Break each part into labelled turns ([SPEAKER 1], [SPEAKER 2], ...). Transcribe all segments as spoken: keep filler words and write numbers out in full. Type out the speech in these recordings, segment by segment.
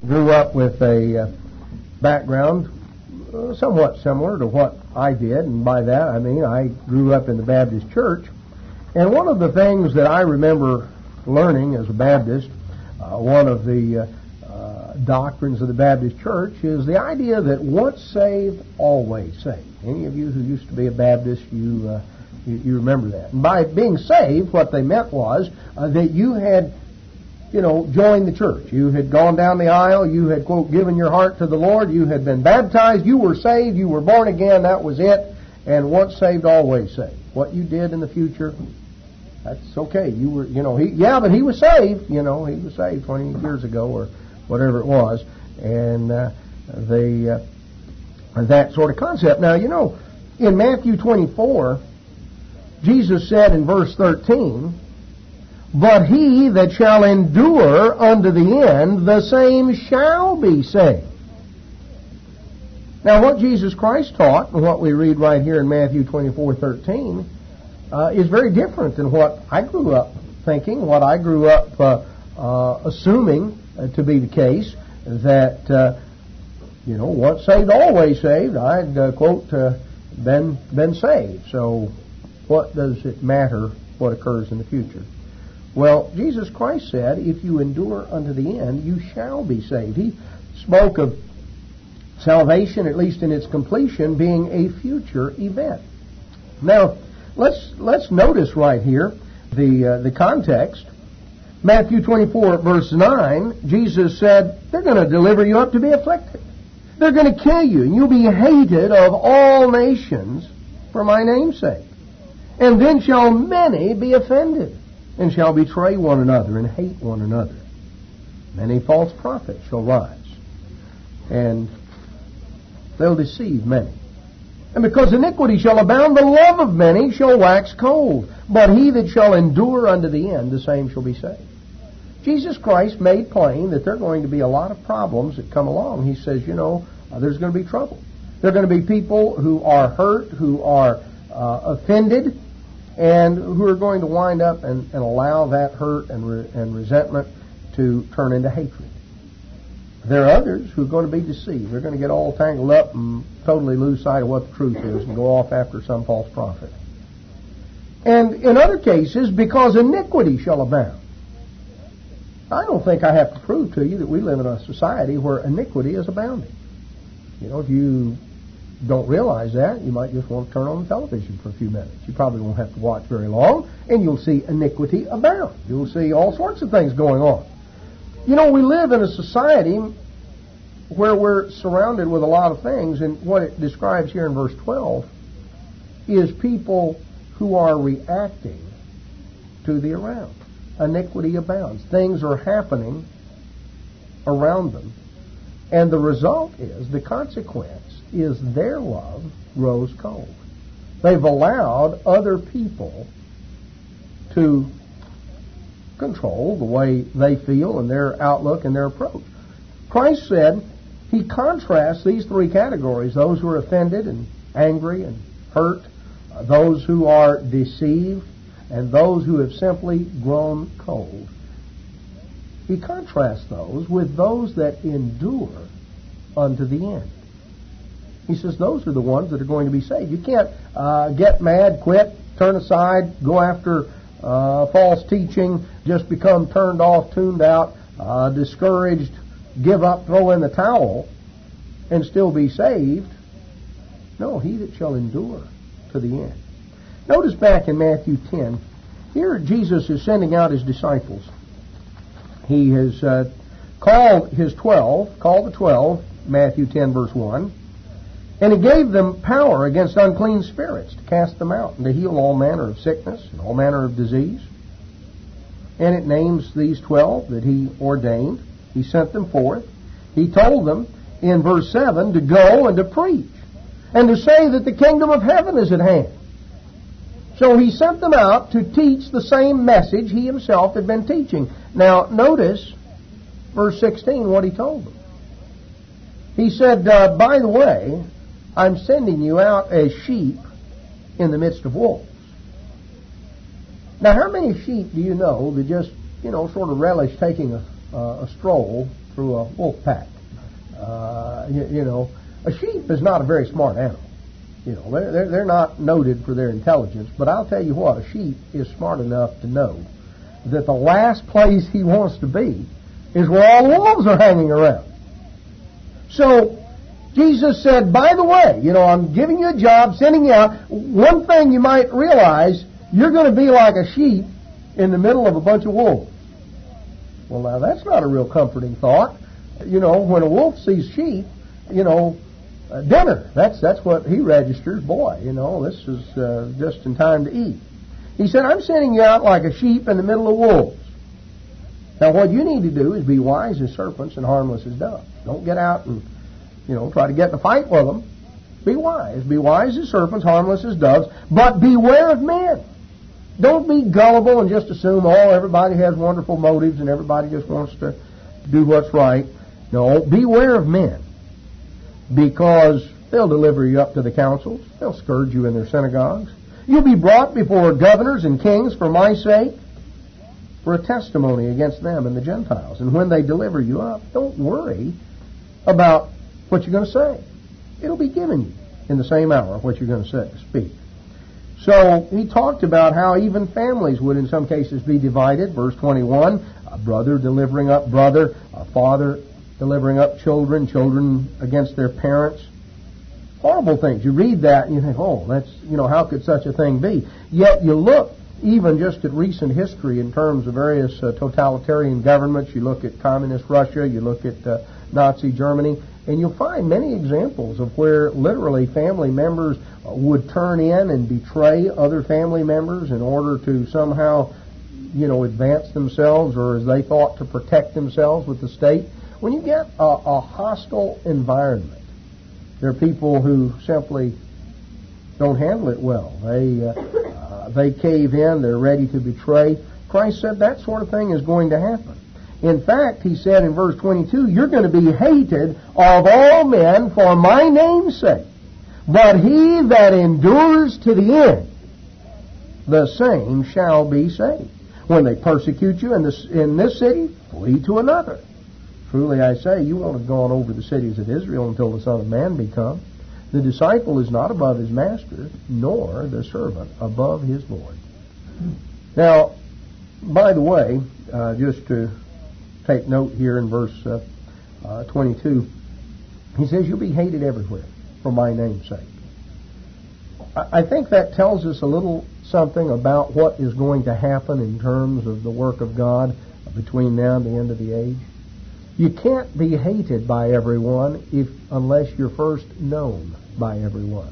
[SPEAKER 1] grew up with a uh, background uh, somewhat similar to what I did, and by that I mean I grew up in the Baptist church. And one of the things that I remember learning as a Baptist, uh, one of the uh, uh, doctrines of the Baptist church is the idea that once saved, always saved. Any of you who used to be a Baptist, you uh, you, you remember that. And by being saved, what they meant was uh, that you had you know, joined the church. You had gone down the aisle. You had, quote, given your heart to the Lord. You had been baptized. You were saved. You were born again. That was it. And once saved, always saved. What you did in the future, that's okay. You were, you know, he, yeah, but he was saved. You know, he was saved twenty years ago or whatever it was. And uh, the uh, that sort of concept. Now, you know, in Matthew twenty-four, Jesus said in verse thirteen, "But he that shall endure unto the end, the same shall be saved." Now, what Jesus Christ taught, and what we read right here in Matthew twenty-four thirteen, uh, is very different than what I grew up thinking, what I grew up uh, uh, assuming uh, to be the case, that, uh, you know, once saved, always saved. I'd, uh, quote, uh, been, been saved. So what does it matter what occurs in the future? Well, Jesus Christ said, if you endure unto the end, you shall be saved. He spoke of salvation, at least in its completion, being a future event. Now, let's let's notice right here the uh, the context. Matthew twenty-four, verse nine, Jesus said, they're going to deliver you up to be afflicted. They're going to kill you, and you'll be hated of all nations for my name's sake. And then shall many be offended, and shall betray one another, and hate one another. Many false prophets shall rise, and they'll deceive many. And because iniquity shall abound, the love of many shall wax cold. But he that shall endure unto the end, the same shall be saved. Jesus Christ made plain that there are going to be a lot of problems that come along. He says, you know, uh, there's going to be trouble. There are going to be people who are hurt, who are uh, offended, and who are going to wind up and, and allow that hurt and, re- and resentment to turn into hatred. There are others who are going to be deceived. They're going to get all tangled up and totally lose sight of what the truth is and go off after some false prophet. And in other cases, because iniquity shall abound. I don't think I have to prove to you that we live in a society where iniquity is abounding. You know, if you don't realize that, you might just want to turn on the television for a few minutes. You probably won't have to watch very long, and you'll see iniquity abound. You'll see all sorts of things going on. You know, we live in a society where we're surrounded with a lot of things, and what it describes here in verse twelve is people who are reacting to the around. Iniquity abounds. Things are happening around them, and the result is, the consequence is their love grows cold. They've allowed other people to control the way they feel and their outlook and their approach. Christ said he contrasts these three categories: those who are offended and angry and hurt, uh, those who are deceived, and those who have simply grown cold. He contrasts those with those that endure unto the end. He says those are the ones that are going to be saved. You can't uh, get mad, quit, turn aside, go after uh, false teaching, just become turned off, tuned out, uh, discouraged, give up, throw in the towel, and still be saved. No, he that shall endure to the end. Notice back in Matthew ten, here Jesus is sending out his disciples. He has uh, called his twelve, called the twelve, Matthew ten, verse one, and he gave them power against unclean spirits to cast them out and to heal all manner of sickness and all manner of disease. And it names these twelve that he ordained. He sent them forth. He told them in verse seven to go and to preach and to say that the kingdom of heaven is at hand. So he sent them out to teach the same message he himself had been teaching. Now, notice verse sixteen, what he told them. He said, uh, by the way, I'm sending you out as sheep in the midst of wolves. Now, how many sheep do you know that just, you know, sort of relish taking a, uh, a stroll through a wolf pack. Uh, you, you know, a sheep is not a very smart animal. You know, they're, they're, they're not noted for their intelligence, but I'll tell you what, a sheep is smart enough to know that the last place he wants to be is where all the wolves are hanging around. So, Jesus said, by the way, you know, I'm giving you a job, sending you out. One thing you might realize, you're going to be like a sheep in the middle of a bunch of wolves. Well, now, that's not a real comforting thought. You know, when a wolf sees sheep, you know, uh, dinner, that's that's what he registers. Boy, you know, this is uh, just in time to eat. He said, I'm sending you out like a sheep in the middle of wolves. Now, what you need to do is be wise as serpents and harmless as doves. Don't get out and, you know, try to get in a fight with them. Be wise. Be wise as serpents, harmless as doves, but beware of men. Don't be gullible and just assume, oh, everybody has wonderful motives and everybody just wants to do what's right. No, beware of men, because they'll deliver you up to the councils. They'll scourge you in their synagogues. You'll be brought before governors and kings for my sake, for a testimony against them and the Gentiles. And when they deliver you up, don't worry about what you're going to say. It'll be given you in the same hour what you're going to say, speak. So he talked about how even families would in some cases be divided. Verse twenty-one, a brother delivering up brother, a father delivering up children, children against their parents. Horrible things. You read that and you think, oh, that's, you know, how could such a thing be? Yet you look even just at recent history in terms of various uh, totalitarian governments. You look at communist Russia, you look at uh, Nazi Germany, and you'll find many examples of where literally family members uh, would turn in and betray other family members in order to somehow, you know, advance themselves, or as they thought, to protect themselves with the state. When you get a, a hostile environment, there are people who simply don't handle it well. They uh, uh, they cave in. They're ready to betray. Christ said that sort of thing is going to happen. In fact, he said in verse twenty-two, you're going to be hated of all men for my name's sake. But he that endures to the end, the same shall be saved. When they persecute you in this, in this city, flee to another. Truly I say, you won't have gone over the cities of Israel until the Son of Man be come. The disciple is not above his master, nor the servant above his Lord. Now, by the way, uh, just to take note here in verse uh, uh, twenty-two, he says, you'll be hated everywhere for my name's sake. I, I think that tells us a little something about what is going to happen in terms of the work of God between now and the end of the age. You can't be hated by everyone if unless you're first known by everyone.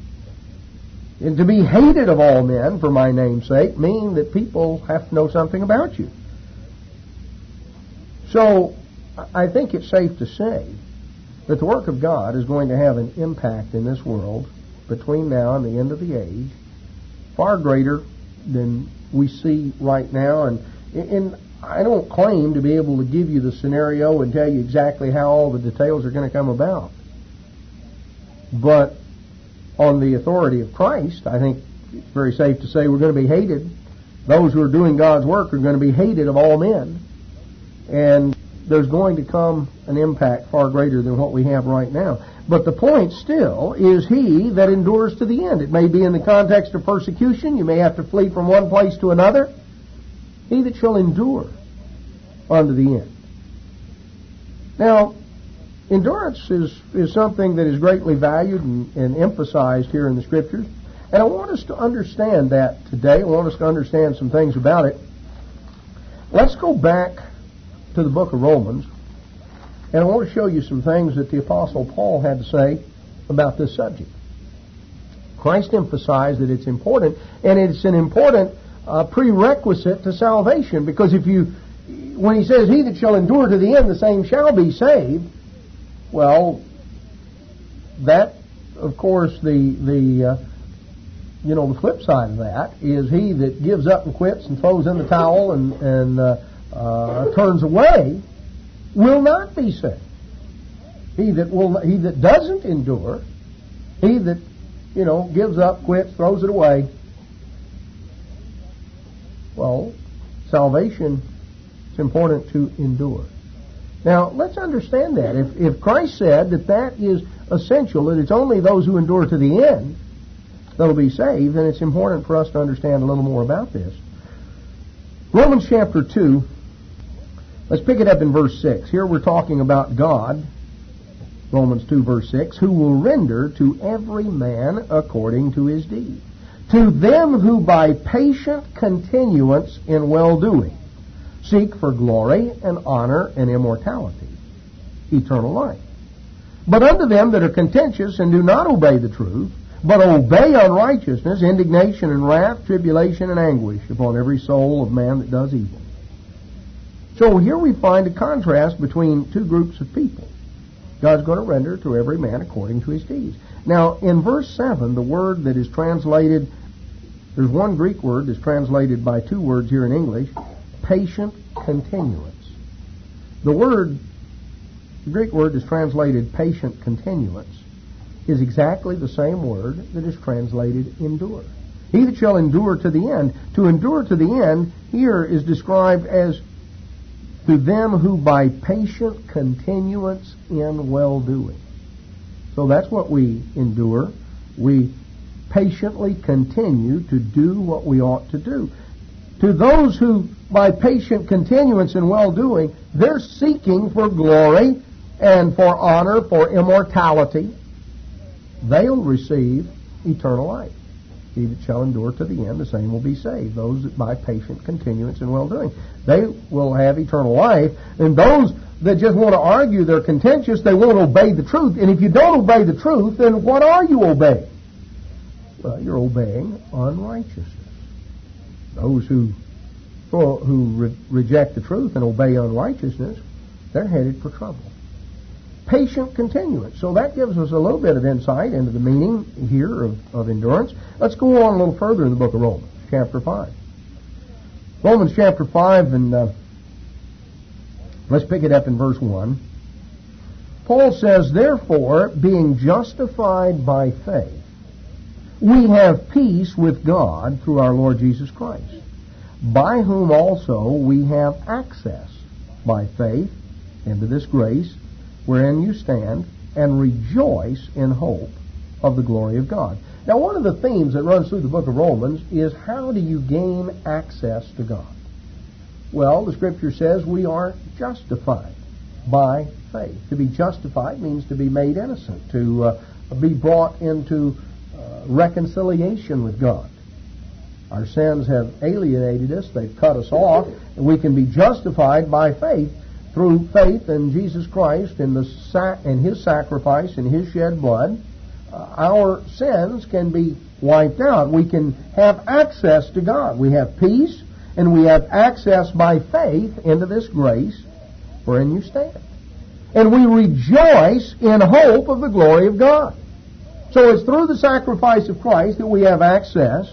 [SPEAKER 1] And to be hated of all men for my name's sake means that people have to know something about you. So I think it's safe to say that the work of God is going to have an impact in this world between now and the end of the age, far greater than we see right now. And in I don't claim to be able to give you the scenario and tell you exactly how all the details are going to come about. But on the authority of Christ, I think it's very safe to say we're going to be hated. Those who are doing God's work are going to be hated of all men. And there's going to come an impact far greater than what we have right now. But the point still is he that endures to the end. It may be in the context of persecution. You may have to flee from one place to another. He that shall endure unto the end. Now, endurance is, is something that is greatly valued and, and emphasized here in the Scriptures. And I want us to understand that today. I want us to understand some things about it. Let's go back to the book of Romans. And I want to show you some things that the Apostle Paul had to say about this subject. Christ emphasized that it's important, and it's an important uh, prerequisite to salvation, because if you, when he says, he that shall endure to the end, the same shall be saved, well, that, of course, the, the uh, you know, the flip side of that is he that gives up and quits and throws in the towel and, and uh, uh, turns away will not be saved. He that will, he that doesn't endure, he that, you know, gives up, quits, throws it away, well, salvation, it's important to endure. Now, let's understand that. If, if Christ said that that is essential, that it's only those who endure to the end that will be saved, then it's important for us to understand a little more about this. Romans chapter two, let's pick it up in verse six. Here we're talking about God, Romans two, verse six, who will render to every man according to his deed. To them who by patient continuance in well-doing seek for glory and honor and immortality, eternal life. But unto them that are contentious and do not obey the truth, but obey unrighteousness, indignation and wrath, tribulation and anguish upon every soul of man that does evil. So here we find a contrast between two groups of people. God's going to render to every man according to his deeds. Now, in verse seven, the word that is translated, there's one Greek word that's translated by two words here in English, patient continuance. The word, the Greek word that's translated patient continuance is exactly the same word that is translated endure. He that shall endure to the end. To endure to the end here is described as to them who by patient continuance in well-doing. So that's what we endure. We patiently continue to do what we ought to do. To those who by patient continuance in well-doing, they're seeking for glory and for honor, for immortality. They'll receive eternal life. He that shall endure to the end, the same will be saved. Those that by patient continuance in well-doing, they will have eternal life. And those that just want to argue, they're contentious, they won't obey the truth. And if you don't obey the truth, then what are you obeying? Well, you're obeying unrighteousness. Those who who re- reject the truth and obey unrighteousness, they're headed for trouble. Patient continuance. So that gives us a little bit of insight into the meaning here of, of endurance. Let's go on a little further in the book of Romans, chapter five. Romans chapter five, and uh, let's pick it up in verse one. Paul says, therefore, being justified by faith, we have peace with God through our Lord Jesus Christ, by whom also we have access by faith into this grace wherein you stand, and rejoice in hope of the glory of God. Now, one of the themes that runs through the book of Romans is how do you gain access to God? Well, the Scripture says we are justified by faith. To be justified means to be made innocent, to uh, be brought into uh, reconciliation with God. Our sins have alienated us, they've cut us off, and we can be justified by faith through faith in Jesus Christ and the sac- and His sacrifice and His shed blood. Uh, our sins can be wiped out. We can have access to God. We have peace, and we have access by faith into this grace wherein you stand. And we rejoice in hope of the glory of God. So it's through the sacrifice of Christ that we have access,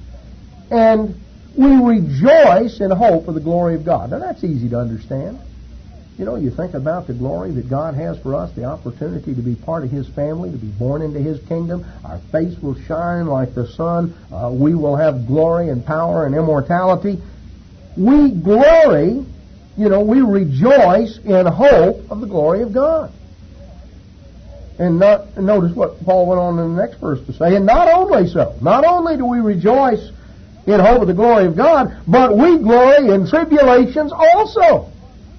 [SPEAKER 1] and we rejoice in hope of the glory of God. Now that's easy to understand. You know, you think about the glory that God has for us, the opportunity to be part of His family, to be born into His kingdom. Our face will shine like the sun. Uh, we will have glory and power and immortality. We glory, you know, we rejoice in hope of the glory of God. And not, notice what Paul went on in the next verse to say. And not only so, not only do we rejoice in hope of the glory of God, but we glory in tribulations also.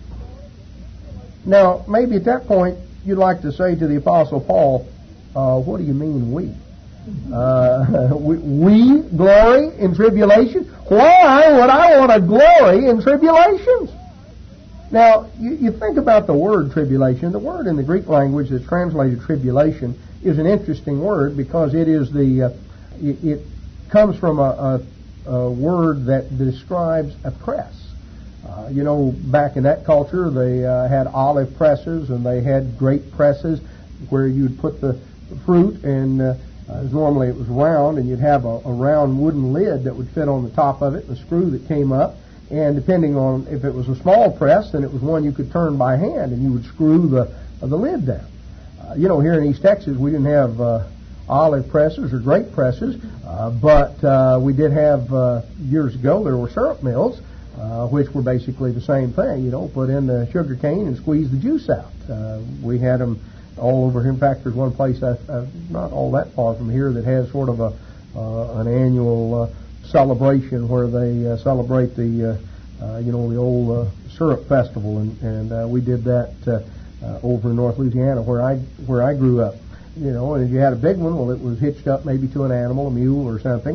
[SPEAKER 1] Now, maybe at that point, you'd like to say to the Apostle Paul, uh, what do you mean we? Uh, we? We glory in tribulation? Why would I want to glory in tribulations? Now, you, you think about the word tribulation. The word in the Greek language that's translated tribulation is an interesting word because it is the, uh, it, it comes from a, a, a word that describes a press. Uh, you know, back in that culture, they uh, had olive presses and they had grape presses where you'd put the fruit, and uh, uh, normally it was round, and you'd have a, a round wooden lid that would fit on the top of it, and a screw that came up. And depending on if it was a small press, then it was one you could turn by hand, and you would screw the uh, the lid down. Uh, you know, here in East Texas, we didn't have uh, olive presses or grape presses, uh, but uh, we did have uh, years ago there were syrup mills. uh, which were basically the same thing. You know, put in the sugar cane and squeeze the juice out. Uh, we had them all over here. In fact, there's one place I, I, not all that far from here that has sort of a uh, an annual uh, celebration where they uh, celebrate the uh, uh, you know the old uh, syrup festival, and and uh, we did that uh, uh, over in North Louisiana where I where I grew up. You know, and if you had a big one, well, it was hitched up maybe to an animal, a mule or something.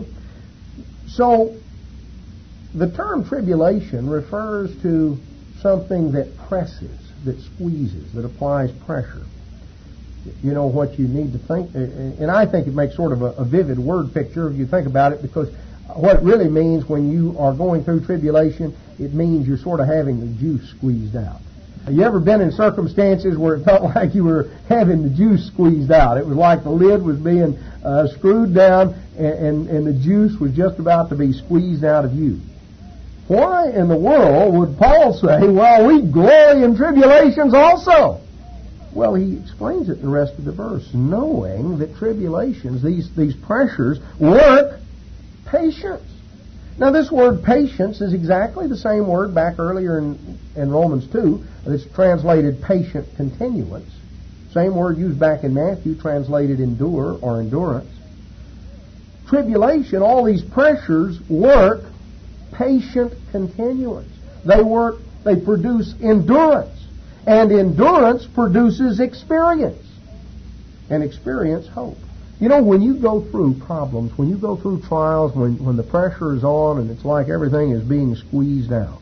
[SPEAKER 1] So the term tribulation refers to something that presses, that squeezes, that applies pressure. You know what you need to think, and I think it makes sort of a, a vivid word picture if you think about it, because what it really means when you are going through tribulation, it means you're sort of having the juice squeezed out. Have you ever been in circumstances where it felt like you were having the juice squeezed out? It was like the lid was being uh, screwed down and, and, and the juice was just about to be squeezed out of you. Why in the world would Paul say, well, we glory in tribulations also? Well, he explains it in the rest of the verse, knowing that tribulations, these, these pressures, work patience. Now, this word patience is exactly the same word back earlier in, in Romans two. It's translated patient continuance. Same word used back in Matthew, translated endure or endurance. Tribulation, all these pressures work patient continuance. They work, they produce endurance. And endurance produces experience. And experience, hope. You know, when you go through problems, when you go through trials, when, when the pressure is on and it's like everything is being squeezed out,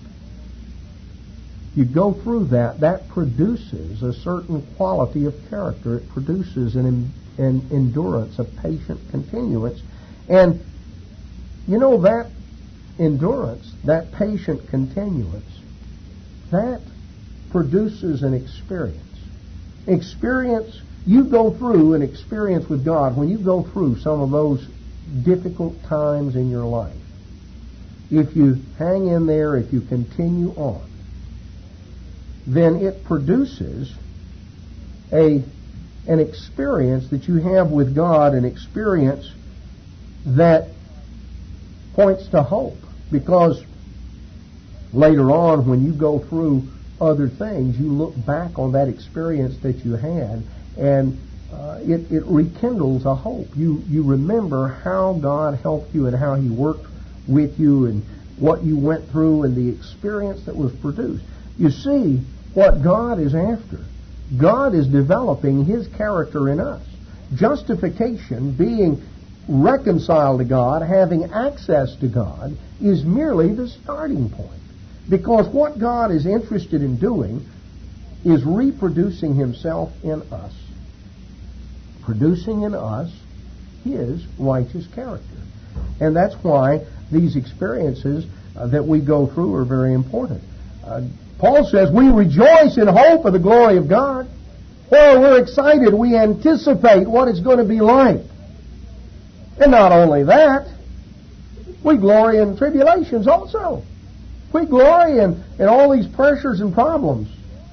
[SPEAKER 1] you go through that, that produces a certain quality of character. It produces an, an endurance, a patient continuance. And, you know, that endurance, that patient continuance, that produces an experience. Experience, you go through an experience with God when you go through some of those difficult times in your life. If you hang in there, if you continue on, then it produces a an experience that you have with God, an experience that points to hope. Because later on, when you go through other things, you look back on that experience that you had, and uh, it, it rekindles a hope. You you remember how God helped you and how He worked with you and what you went through and the experience that was produced. You see what God is after. God is developing His character in us. Justification, being reconciled to God, having access to God, is merely the starting point. Because what God is interested in doing is reproducing Himself in us. Producing in us His righteous character. And that's why these experiences uh, that we go through are very important. Uh, Paul says, we rejoice in hope of the glory of God. Well, we're excited. We anticipate what it's going to be like. And not only that, we glory in tribulations also. We glory in, in all these pressures and problems.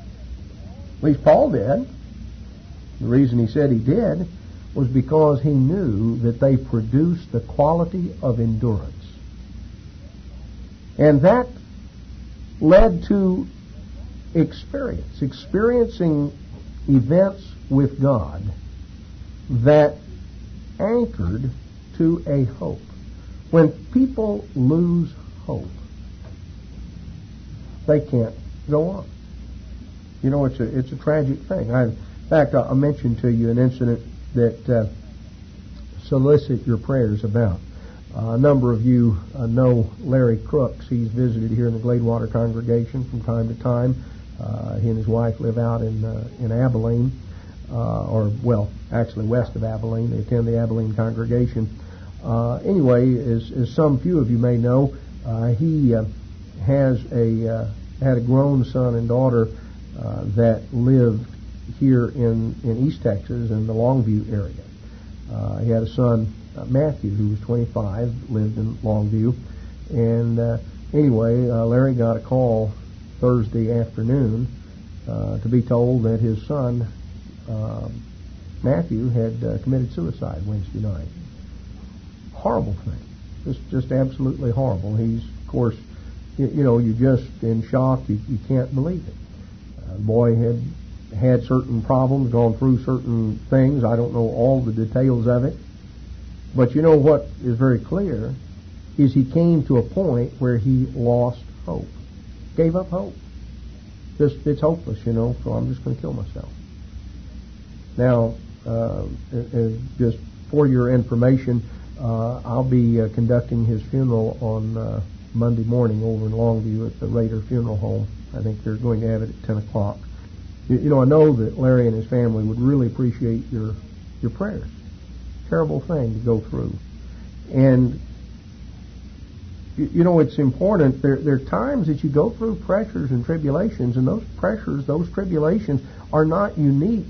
[SPEAKER 1] At least Paul did. The reason he said he did was because he knew that they produced the quality of endurance. And that led to experience, experiencing events with God that anchored to a hope. When people lose hope, they can't go on. You know, it's a it's a tragic thing. I, in fact, I mentioned to you an incident that uh, solicit your prayers about. Uh, a number of you uh, know Larry Crooks. He's visited here in the Gladewater congregation from time to time. Uh, he and his wife live out in uh, in Abilene, uh, or well, actually west of Abilene. They attend the Abilene congregation. Uh, anyway, as, as some few of you may know, uh, he uh, has a uh, had a grown son and daughter uh, that lived here in, in East Texas in the Longview area. Uh, he had a son, uh, Matthew, who was twenty-five, lived in Longview. And uh, anyway, uh, Larry got a call Thursday afternoon uh, to be told that his son, uh, Matthew, had uh, committed suicide Wednesday night. Horrible thing. Just, just absolutely horrible. He's, of course, you, you know, you're just in shock. You, you can't believe it. Uh, the boy had had certain problems, gone through certain things. I don't know all the details of it. But you know what is very clear is he came to a point where he lost hope. Gave up hope. Just, it's hopeless, you know, so I'm just going to kill myself. Now, uh, uh, just for your information, uh, I'll be uh, conducting his funeral on uh, Monday morning over in Longview at the Raider Funeral Home. I think they're going to have it at ten o'clock. You, you know, I know that Larry and his family would really appreciate your your prayers. Terrible thing to go through. And, you, you know, it's important. There, there are times that you go through pressures and tribulations, and those pressures, those tribulations are not unique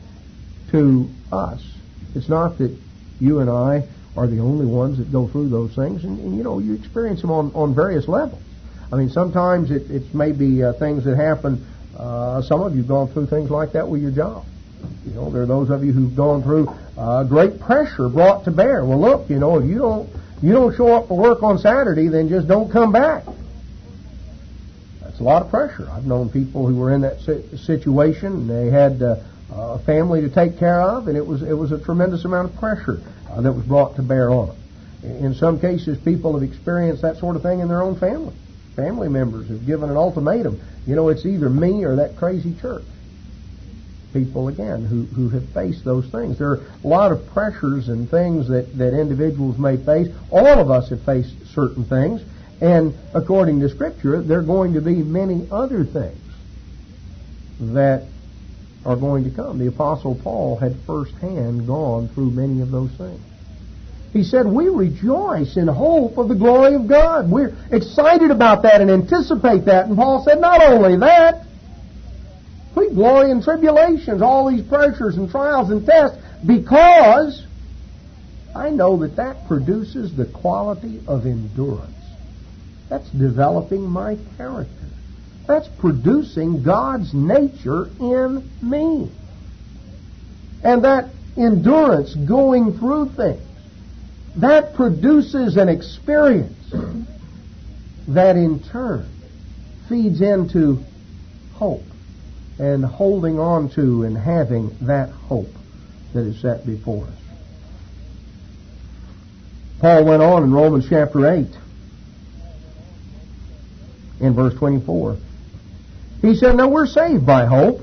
[SPEAKER 1] to us. It's not that you and I are the only ones that go through those things, and, and you know, you experience them on, on various levels. I mean, sometimes it, it's maybe uh, things that happen. Uh, some of you have gone through things like that with your job. You know, there are those of you who've gone through uh, great pressure brought to bear. Well, look, you know, if you don't you don't show up for work on Saturday, then just don't come back. That's a lot of pressure. I've known people who were in that situation, and they had uh, a family to take care of, and it was it was a tremendous amount of pressure uh, that was brought to bear on them. In some cases, people have experienced that sort of thing in their own family. Family members have given an ultimatum. You know, it's either me or that crazy church. People, again, who, who have faced those things. There are a lot of pressures and things that, that individuals may face. All of us have faced certain things. And according to Scripture, there are going to be many other things that are going to come. The Apostle Paul had firsthand gone through many of those things. He said, we rejoice in hope of the glory of God. We're excited about that and anticipate that. And Paul said, not only that, we glory in tribulations, all these pressures and trials and tests, because I know that that produces the quality of endurance. That's developing my character. That's producing God's nature in me. And that endurance going through things, that produces an experience that in turn feeds into hope. And holding on to and having that hope that is set before us. Paul went on in Romans chapter eight, in verse twenty-four. He said, now we're saved by hope,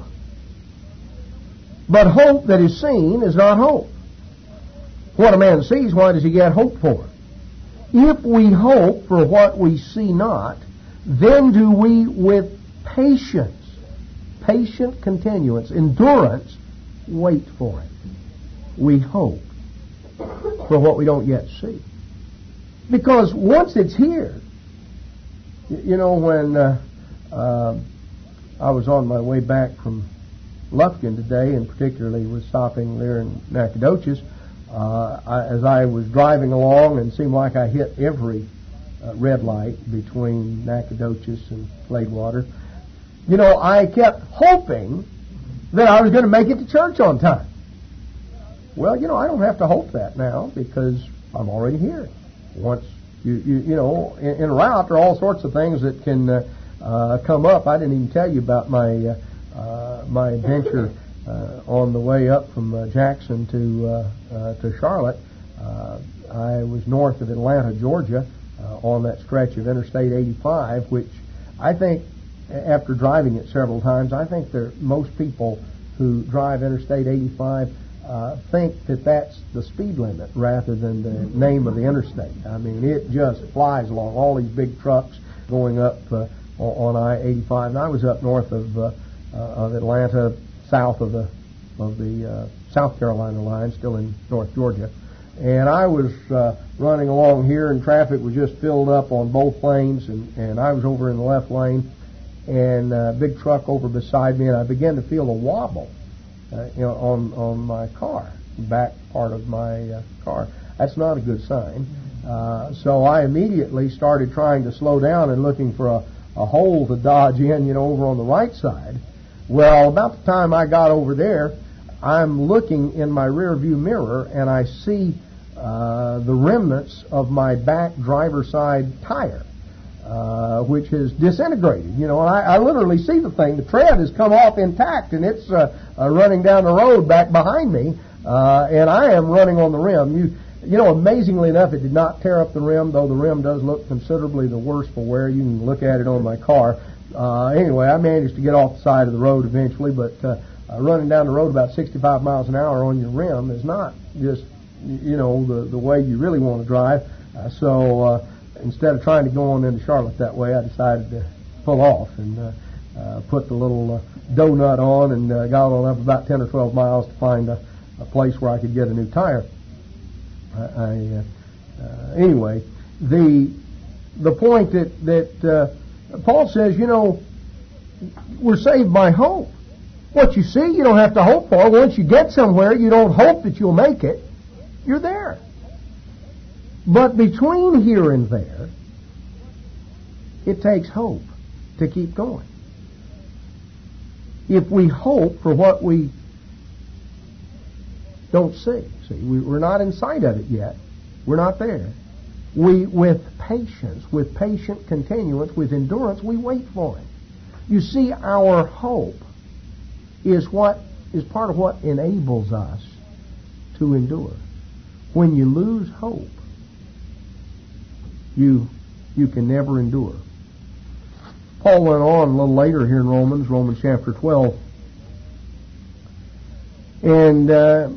[SPEAKER 1] but hope that is seen is not hope. What a man sees, why does he get hope for? If we hope for what we see not, then do we with patience, patient continuance, endurance, wait for it. We hope for what we don't yet see. Because once it's here, you know, when uh, uh, I was on my way back from Lufkin today, and particularly was stopping there in Nacogdoches, uh, I, as I was driving along, and it seemed like I hit every uh, red light between Nacogdoches and Gladewater, you know, I kept hoping that I was going to make it to church on time. Well, you know, I don't have to hope that now because I'm already here. Once, you you, you know, in, in a route, there are all sorts of things that can uh, uh, come up. I didn't even tell you about my uh, uh, my adventure uh, on the way up from uh, Jackson to uh, uh, to Charlotte. Uh, I was north of Atlanta, Georgia, uh, on that stretch of Interstate eighty-five, which I think, after driving it several times, I think there most people who drive Interstate eighty-five uh, think that that's the speed limit rather than the name of the interstate. I mean, it just flies along. All these big trucks going up uh, on I eighty-five. And I was up north of uh, uh, of Atlanta, south of the of the uh, South Carolina line, still in North Georgia. And I was uh, running along here, and traffic was just filled up on both lanes, and, and I was over in the left lane. And a big truck over beside me, and I began to feel a wobble uh, you know, on on my car, back part of my uh, car. That's not a good sign. Uh, so I immediately started trying to slow down and looking for a, a hole to dodge in, you know, over on the right side. Well, about the time I got over there, I'm looking in my rear view mirror, and I see uh, the remnants of my back driver's side tire. uh, which has disintegrated. You know, and I, I literally see the thing. The tread has come off intact, and it's uh, uh, running down the road back behind me, uh, and I am running on the rim. You, you know, amazingly enough, it did not tear up the rim, though the rim does look considerably the worse for wear. You can look at it on my car. Uh, anyway, I managed to get off the side of the road eventually, but uh, uh, running down the road about sixty-five miles an hour on your rim is not just, you know, the, the way you really want to drive. Uh, so uh, instead of trying to go on into Charlotte that way, I decided to pull off and uh, uh, put the little uh, donut on and uh, got on up about ten or twelve miles to find a, a place where I could get a new tire. I, I uh, uh, anyway, the the point that that uh, Paul says, you know, we're saved by hope. What you see, you don't have to hope for. Once you get somewhere, you don't hope that you'll make it. You're there. But between here and there, it takes hope to keep going. If we hope for what we don't see, see, we're not in sight of it yet. We're not there. We, with patience, with patient continuance, with endurance, we wait for it. You see, our hope is what is part of what enables us to endure. When you lose hope, you you can never endure. Paul went on a little later here in Romans, Romans chapter twelve, and uh,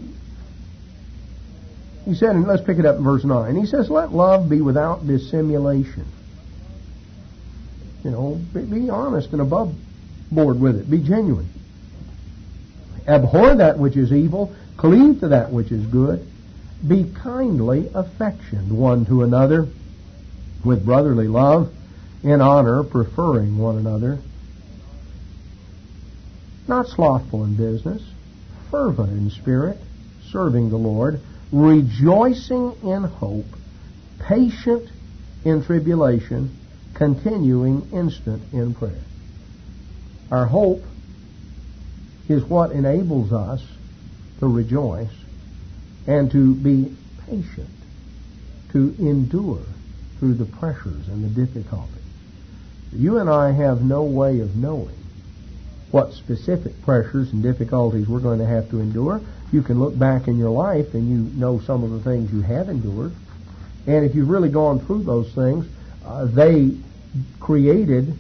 [SPEAKER 1] he said, and let's pick it up in verse nine. He says, "Let love be without dissimulation." You know, be, be honest and above board with it. Be genuine. Abhor that which is evil. Cleave to that which is good. Be kindly affectioned one to another with brotherly love, in honor, preferring one another. Not slothful in business, fervent in spirit, serving the Lord, rejoicing in hope, patient in tribulation, continuing instant in prayer. Our hope is what enables us to rejoice and to be patient, to endure through the pressures and the difficulties. You and I have no way of knowing what specific pressures and difficulties we're going to have to endure. You can look back in your life and you know some of the things you have endured. And if you've really gone through those things, uh, they created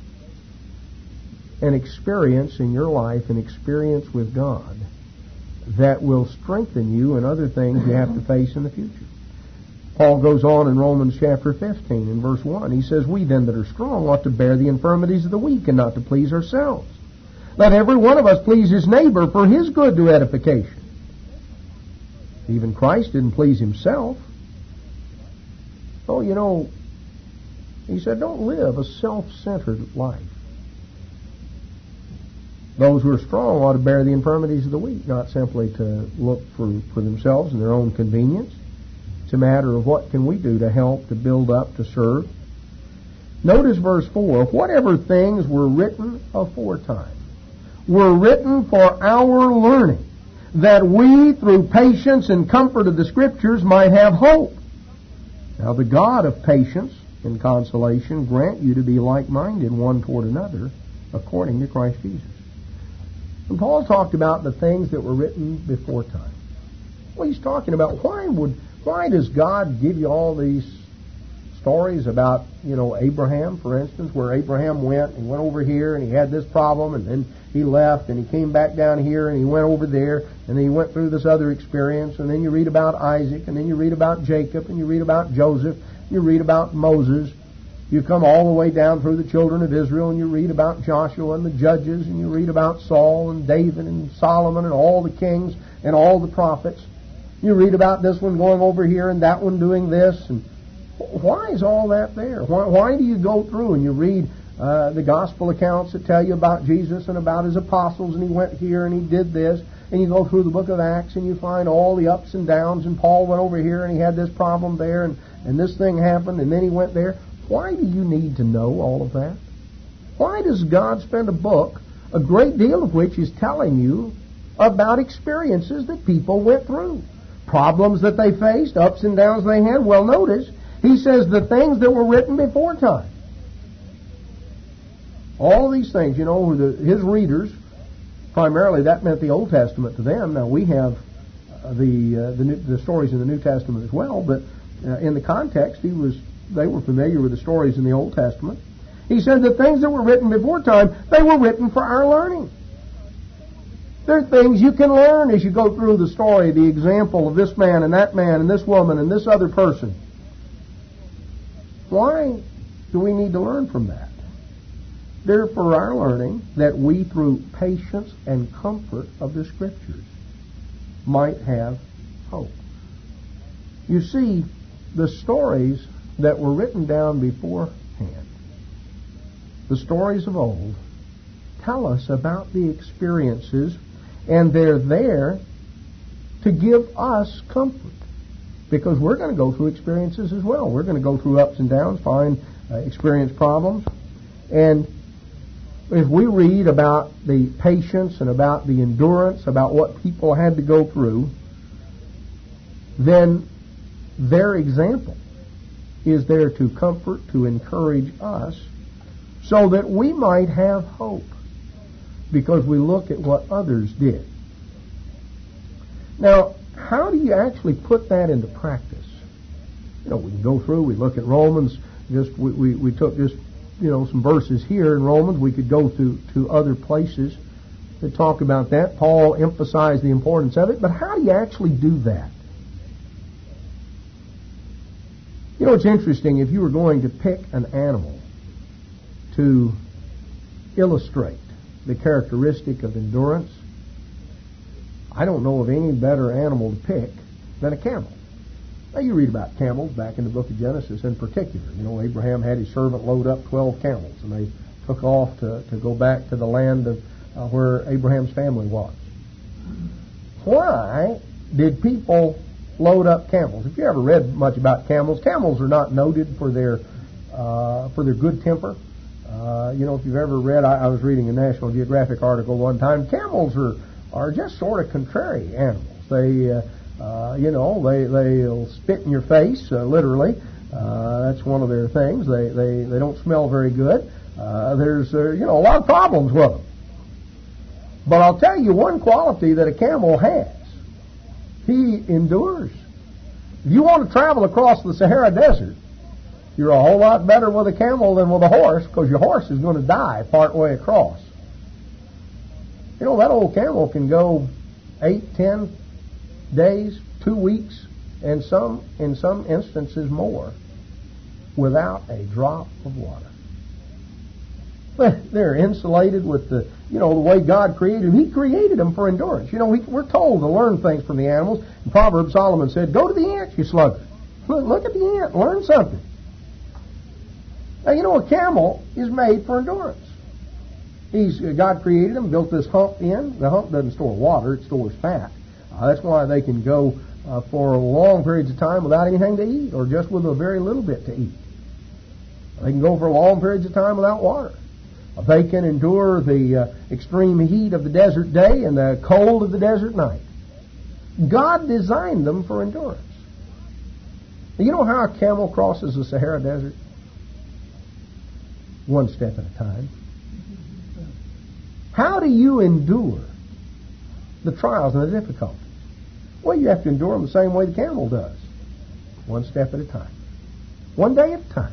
[SPEAKER 1] an experience in your life, an experience with God, that will strengthen you in other things you have to face in the future. Paul goes on in Romans chapter fifteen in verse one. He says, "We then that are strong ought to bear the infirmities of the weak and not to please ourselves. Let every one of us please his neighbor for his good to edification." Even Christ didn't please himself. Oh, you know, he said, don't live a self-centered life. Those who are strong ought to bear the infirmities of the weak, not simply to look for, for themselves and their own convenience. It's a matter of what can we do to help, to build up, to serve. Notice verse four. "Whatever things were written aforetime were written for our learning, that we, through patience and comfort of the Scriptures, might have hope. Now the God of patience and consolation grant you to be like-minded one toward another, according to Christ Jesus." And Paul talked about the things that were written before time. Well, he's talking about why would why does God give you all these stories about, you know, Abraham, for instance, where Abraham went and went over here and he had this problem and then he left and he came back down here and he went over there and then he went through this other experience, and then you read about Isaac and then you read about Jacob and you read about Joseph, you read about Moses. You come all the way down through the children of Israel and you read about Joshua and the judges, and you read about Saul and David and Solomon and all the kings and all the prophets. You read about this one going over here and that one doing this. And why is all that there? Why, why do you go through and you read uh, the gospel accounts that tell you about Jesus and about his apostles, and he went here and he did this, and you go through the book of Acts and you find all the ups and downs, and Paul went over here and he had this problem there, and, and this thing happened and then he went there. Why do you need to know all of that? Why does God spend a book, a great deal of which is telling you about experiences that people went through, problems that they faced, ups and downs they had? Well, notice, he says the things that were written before time. All these things, you know, the, his readers, primarily that meant the Old Testament to them. Now we have uh, the uh, the, new, the stories in the New Testament as well, but uh, in the context, he was they were familiar with the stories in the Old Testament. He said the things that were written before time, they were written for our learning. There are things you can learn as you go through the story, the example of this man and that man and this woman and this other person. Why do we need to learn from that? They're for our learning, that we, through patience and comfort of the Scriptures, might have hope. You see, the stories that were written down beforehand, the stories of old, tell us about the experiences, and they're there to give us comfort. Because we're going to go through experiences as well. We're going to go through ups and downs, find, uh, experience problems. And if we read about the patience and about the endurance, about what people had to go through, then their example is there to comfort, to encourage us, so that we might have hope, because we look at what others did. Now, how do you actually put that into practice? You know, we can go through, we look at Romans, just we, we, we took just, you know, some verses here in Romans. We could go to, to other places to talk about that. Paul emphasized the importance of it, but how do you actually do that? You know, it's interesting, if you were going to pick an animal to illustrate the characteristic of endurance, I don't know of any better animal to pick than a camel. Now, you read about camels back in the book of Genesis in particular. You know, Abraham had his servant load up twelve camels, and they took off to, to go back to the land of uh, where Abraham's family was. Why did people load up camels? If you ever read much about camels, camels are not noted for their uh, for their good temper. Uh, you know, if you've ever read, I, I was reading a National Geographic article one time. Camels are are just sort of contrary animals. They, uh, uh, you know, they they'll spit in your face, uh, literally. Uh, that's one of their things. They they they don't smell very good. Uh, there's uh, you know a lot of problems with them. But I'll tell you one quality that a camel has. He endures. If you want to travel across the Sahara Desert, you're a whole lot better with a camel than with a horse, because your horse is going to die part way across. You know, that old camel can go eight, ten days, two weeks, and some, in some instances more, without a drop of water. They're insulated with the, you know, the way God created them. He created them for endurance. You know, we, we're told to learn things from the animals. In Proverbs, Solomon said, "Go to the ant, you sluggard. Look, look at the ant. Learn something." Now, you know, a camel is made for endurance. He's God created them, built this hump in. The hump doesn't store water; it stores fat. Uh, that's why they can go uh, for long periods of time without anything to eat, or just with a very little bit to eat. They can go for long periods of time without water. They can endure the uh, extreme heat of the desert day and the cold of the desert night. God designed them for endurance. You know how a camel crosses the Sahara Desert? One step at a time. How do you endure the trials and the difficulties? Well, you have to endure them the same way the camel does. One step at a time. One day at a time.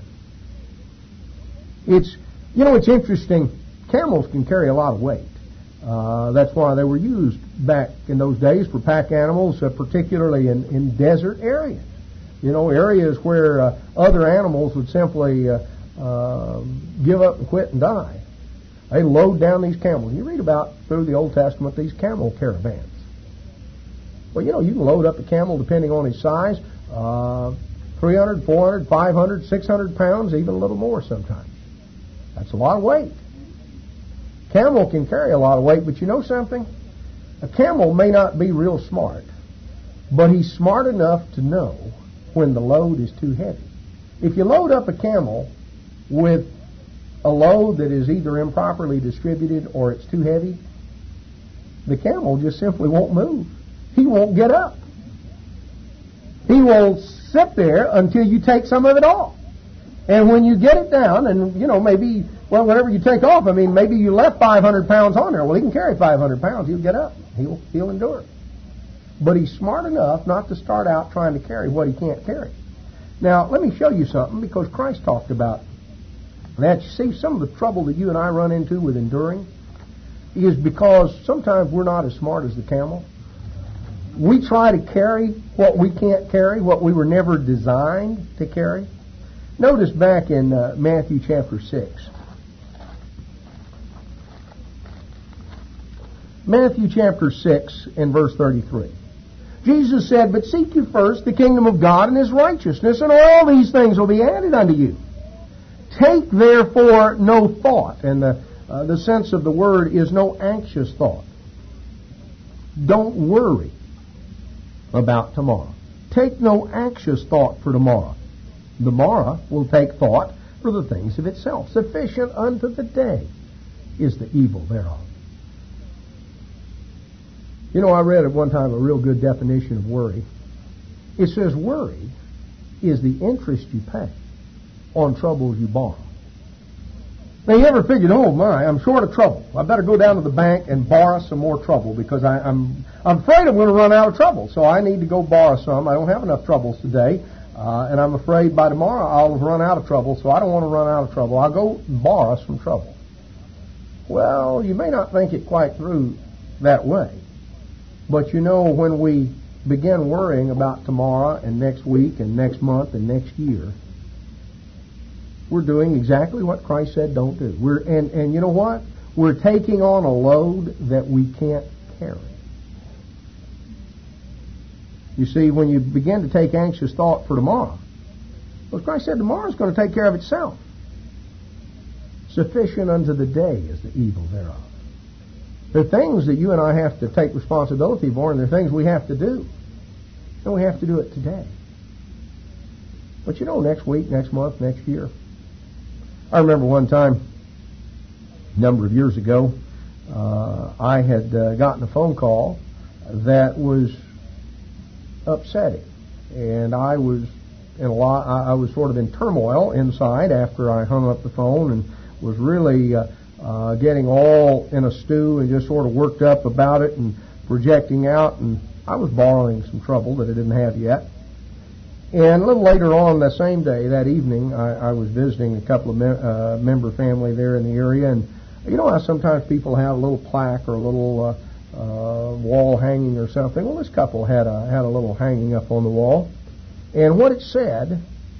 [SPEAKER 1] It's, you know, it's interesting. Camels can carry a lot of weight. Uh, that's why they were used back in those days for pack animals, uh, particularly in, in desert areas. You know, areas where uh, other animals would simply uh, uh, give up and quit and die. They load down these camels. You read about, through the Old Testament, these camel caravans. Well, you know, you can load up a camel, depending on his size, uh, three hundred, four hundred, five hundred, six hundred pounds, even a little more sometimes. That's a lot of weight. Camel can carry a lot of weight, but you know something? A camel may not be real smart, but he's smart enough to know when the load is too heavy. If you load up a camel with a load that is either improperly distributed or it's too heavy, the camel just simply won't move. He won't get up. He will sit there until you take some of it off. And when you get it down, and, you know, maybe, well, whenever you take off, I mean, maybe you left five hundred pounds on there. Well, he can carry five hundred pounds. He'll get up. He'll, he'll endure. But he's smart enough not to start out trying to carry what he can't carry. Now, let me show you something, because Christ talked about that. You see, some of the trouble that you and I run into with enduring is because sometimes we're not as smart as the camel. We try to carry what we can't carry, what we were never designed to carry. Notice back in uh, Matthew chapter six. Matthew chapter six and verse thirty-three. Jesus said, "But seek you first the kingdom of God and His righteousness, and all these things will be added unto you. Take therefore no thought." And the, uh, the sense of the word is no anxious thought. Don't worry about tomorrow. Take no anxious thought for tomorrow. Tomorrow will take thought for the things of itself. Sufficient unto the day is the evil thereof. You know, I read at one time a real good definition of worry. It says worry is the interest you pay on troubles you borrow. Now, you ever figured, oh my, I'm short of trouble. I better go down to the bank and borrow some more trouble, because I, I'm I'm afraid I'm going to run out of trouble. So I need to go borrow some. I don't have enough troubles today. Uh, and I'm afraid by tomorrow I'll run out of trouble, so I don't want to run out of trouble. I'll go borrow some trouble. Well, you may not think it quite through that way. But you know, when we begin worrying about tomorrow and next week and next month and next year, we're doing exactly what Christ said don't do. We're and, and you know what? We're taking on a load that we can't carry. You see, when you begin to take anxious thought for tomorrow, well, Christ said tomorrow's going to take care of itself. Sufficient unto the day is the evil thereof. There are things that you and I have to take responsibility for, and there are things we have to do. And we have to do it today. But you know, next week, next month, next year. I remember one time, a number of years ago, uh, I had uh, gotten a phone call that was upsetting, and I was in a lot. I was sort of in turmoil inside after I hung up the phone, and was really uh, uh, getting all in a stew and just sort of worked up about it and projecting out. And I was borrowing some trouble that I didn't have yet. And a little later on that same day, that evening, I, I was visiting a couple of me- uh, member family there in the area, and you know how sometimes people have a little plaque or a little uh, Uh, wall hanging or something. Well, this couple had a had a little hanging up on the wall, and what it said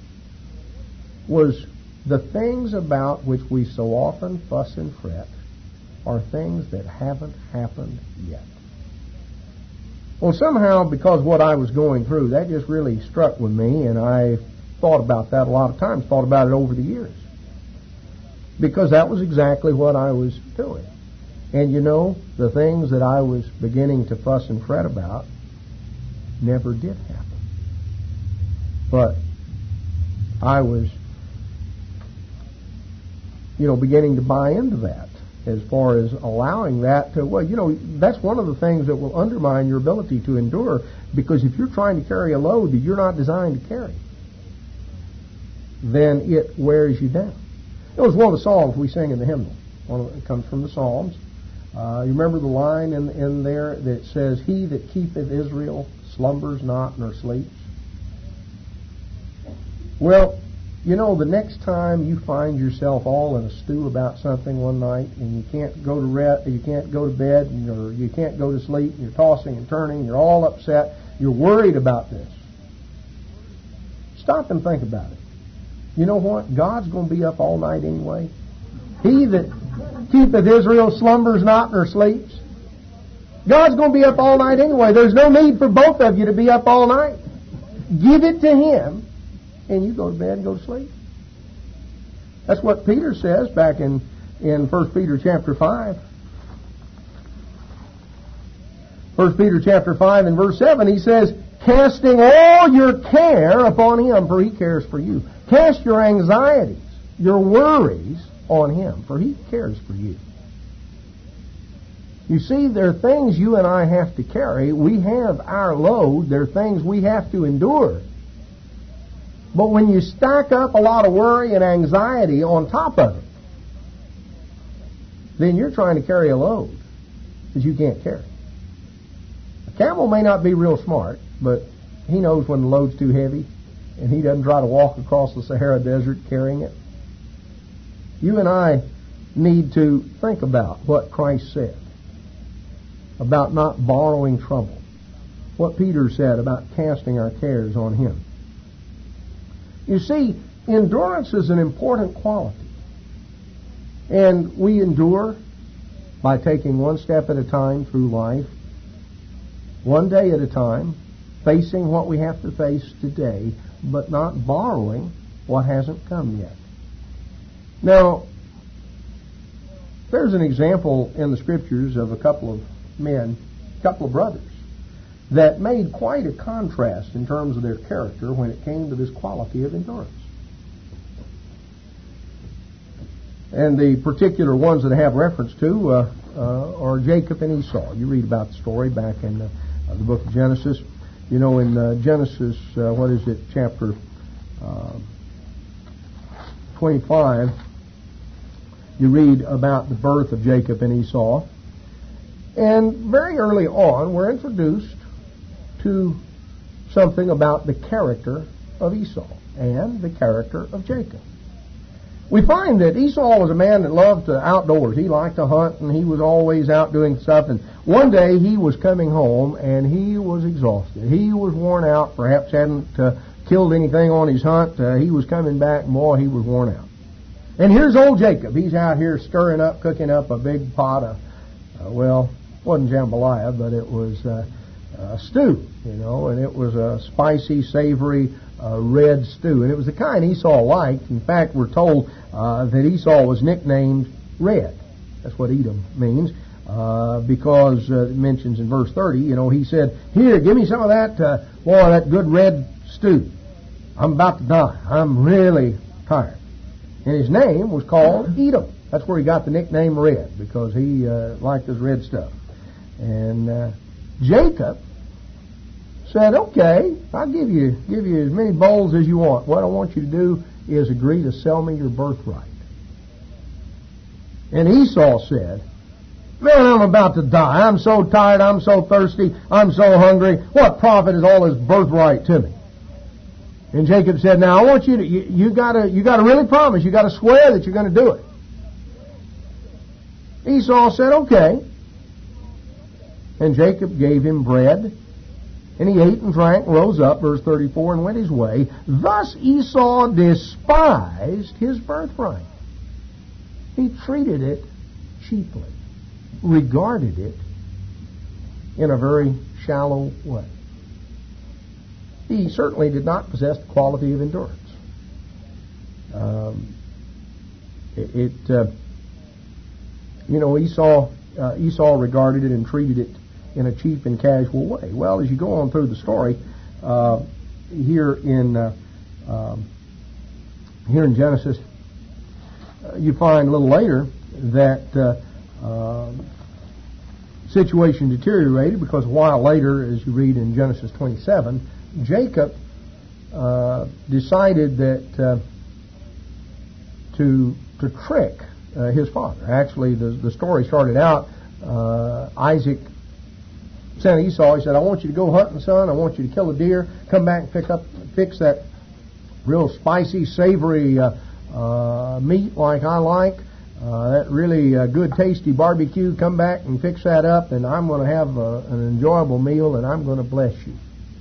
[SPEAKER 1] was, "The things about which we so often fuss and fret are things that haven't happened yet." Well, somehow, because what I was going through, that just really struck with me, and I thought about that a lot of times, thought about it over the years, because that was exactly what I was doing. And you know, the things that I was beginning to fuss and fret about never did happen. But I was, you know, beginning to buy into that, as far as allowing that to, well, you know, that's one of the things that will undermine your ability to endure, because if you're trying to carry a load that you're not designed to carry, then it wears you down. It was one of the songs we sing in the hymnal. One of, it comes from the Psalms. Uh, you remember the line in, in there that says, "He that keepeth Israel slumbers not nor sleeps"? Well, you know, the next time you find yourself all in a stew about something one night, and you can't go to rest, you can't go to bed, or you can't go to sleep, and you're tossing and turning, you're all upset, you're worried about this, stop and think about it. You know what? God's going to be up all night anyway. He that keepeth Israel slumbers not nor sleeps. God's going to be up all night anyway. There's no need for both of you to be up all night. Give it to Him, and you go to bed and go to sleep. That's what Peter says back in, in First Peter chapter five. First Peter chapter five and verse seven, he says, "Casting all your care upon Him, for He cares for you." Cast your anxieties, your worries on Him, for He cares for you. You see, there are things you and I have to carry. We have our load. There are things we have to endure. But when you stack up a lot of worry and anxiety on top of it, then you're trying to carry a load that you can't carry. A camel may not be real smart, but he knows when the load's too heavy, and he doesn't try to walk across the Sahara Desert carrying it. You and I need to think about what Christ said about not borrowing trouble, what Peter said about casting our cares on Him. You see, endurance is an important quality. And we endure by taking one step at a time through life, one day at a time, facing what we have to face today, but not borrowing what hasn't come yet. Now, there's an example in the Scriptures of a couple of men, a couple of brothers, that made quite a contrast in terms of their character when it came to this quality of endurance. And the particular ones that I have reference to uh, uh, are Jacob and Esau. You read about the story back in uh, the book of Genesis. You know, in uh, Genesis, uh, what is it, chapter uh, twenty-five, you read about the birth of Jacob and Esau. And very early on, we're introduced to something about the character of Esau and the character of Jacob. We find that Esau was a man that loved the outdoors. He liked to hunt, and he was always out doing stuff. And one day he was coming home, and he was exhausted. He was worn out, perhaps hadn't uh, killed anything on his hunt. Uh, he was coming back, and boy, he was worn out. And here's old Jacob. He's out here stirring up, cooking up a big pot of, uh, well, it wasn't jambalaya, but it was uh, a stew, you know, and it was a spicy, savory uh, red stew. And it was the kind Esau liked. In fact, we're told uh, that Esau was nicknamed Red. That's what Edom means, uh, because uh, it mentions in verse thirty, you know, he said, "Here, give me some of that, uh, boy, that good red stew. I'm about to die. I'm really tired." And his name was called Edom. That's where he got the nickname Red, because he uh, liked this red stuff. And uh, Jacob said, "Okay, I'll give you give you as many bowls as you want. What I want you to do is agree to sell me your birthright." And Esau said, "Man, I'm about to die. I'm so tired. I'm so thirsty. I'm so hungry. What profit is all this birthright to me?" And Jacob said, "Now I want you to you, you gotta you gotta really promise. You gotta swear that you're going to do it." Esau said, "Okay." And Jacob gave him bread, and he ate and drank, rose up, verse thirty-four, and went his way. Thus Esau despised his birthright. He treated it cheaply, regarded it in a very shallow way. He certainly did not possess the quality of endurance. Um, it, it uh, you know, Esau uh, Esau regarded it and treated it in a cheap and casual way. Well, as you go on through the story, uh, here in uh, um, here in Genesis, uh, you find a little later that uh, uh, situation deteriorated, because a while later, as you read in Genesis twenty-seven, Jacob uh, decided that uh, to to trick uh, his father. Actually, the the story started out, uh, Isaac sent Esau. He said, "I want you to go hunting, son. I want you to kill a deer. Come back and pick up, fix that real spicy, savory uh, uh, meat like I like. Uh, that really uh, good, tasty barbecue. Come back and fix that up, and I'm going to have uh, an enjoyable meal, and I'm going to bless you."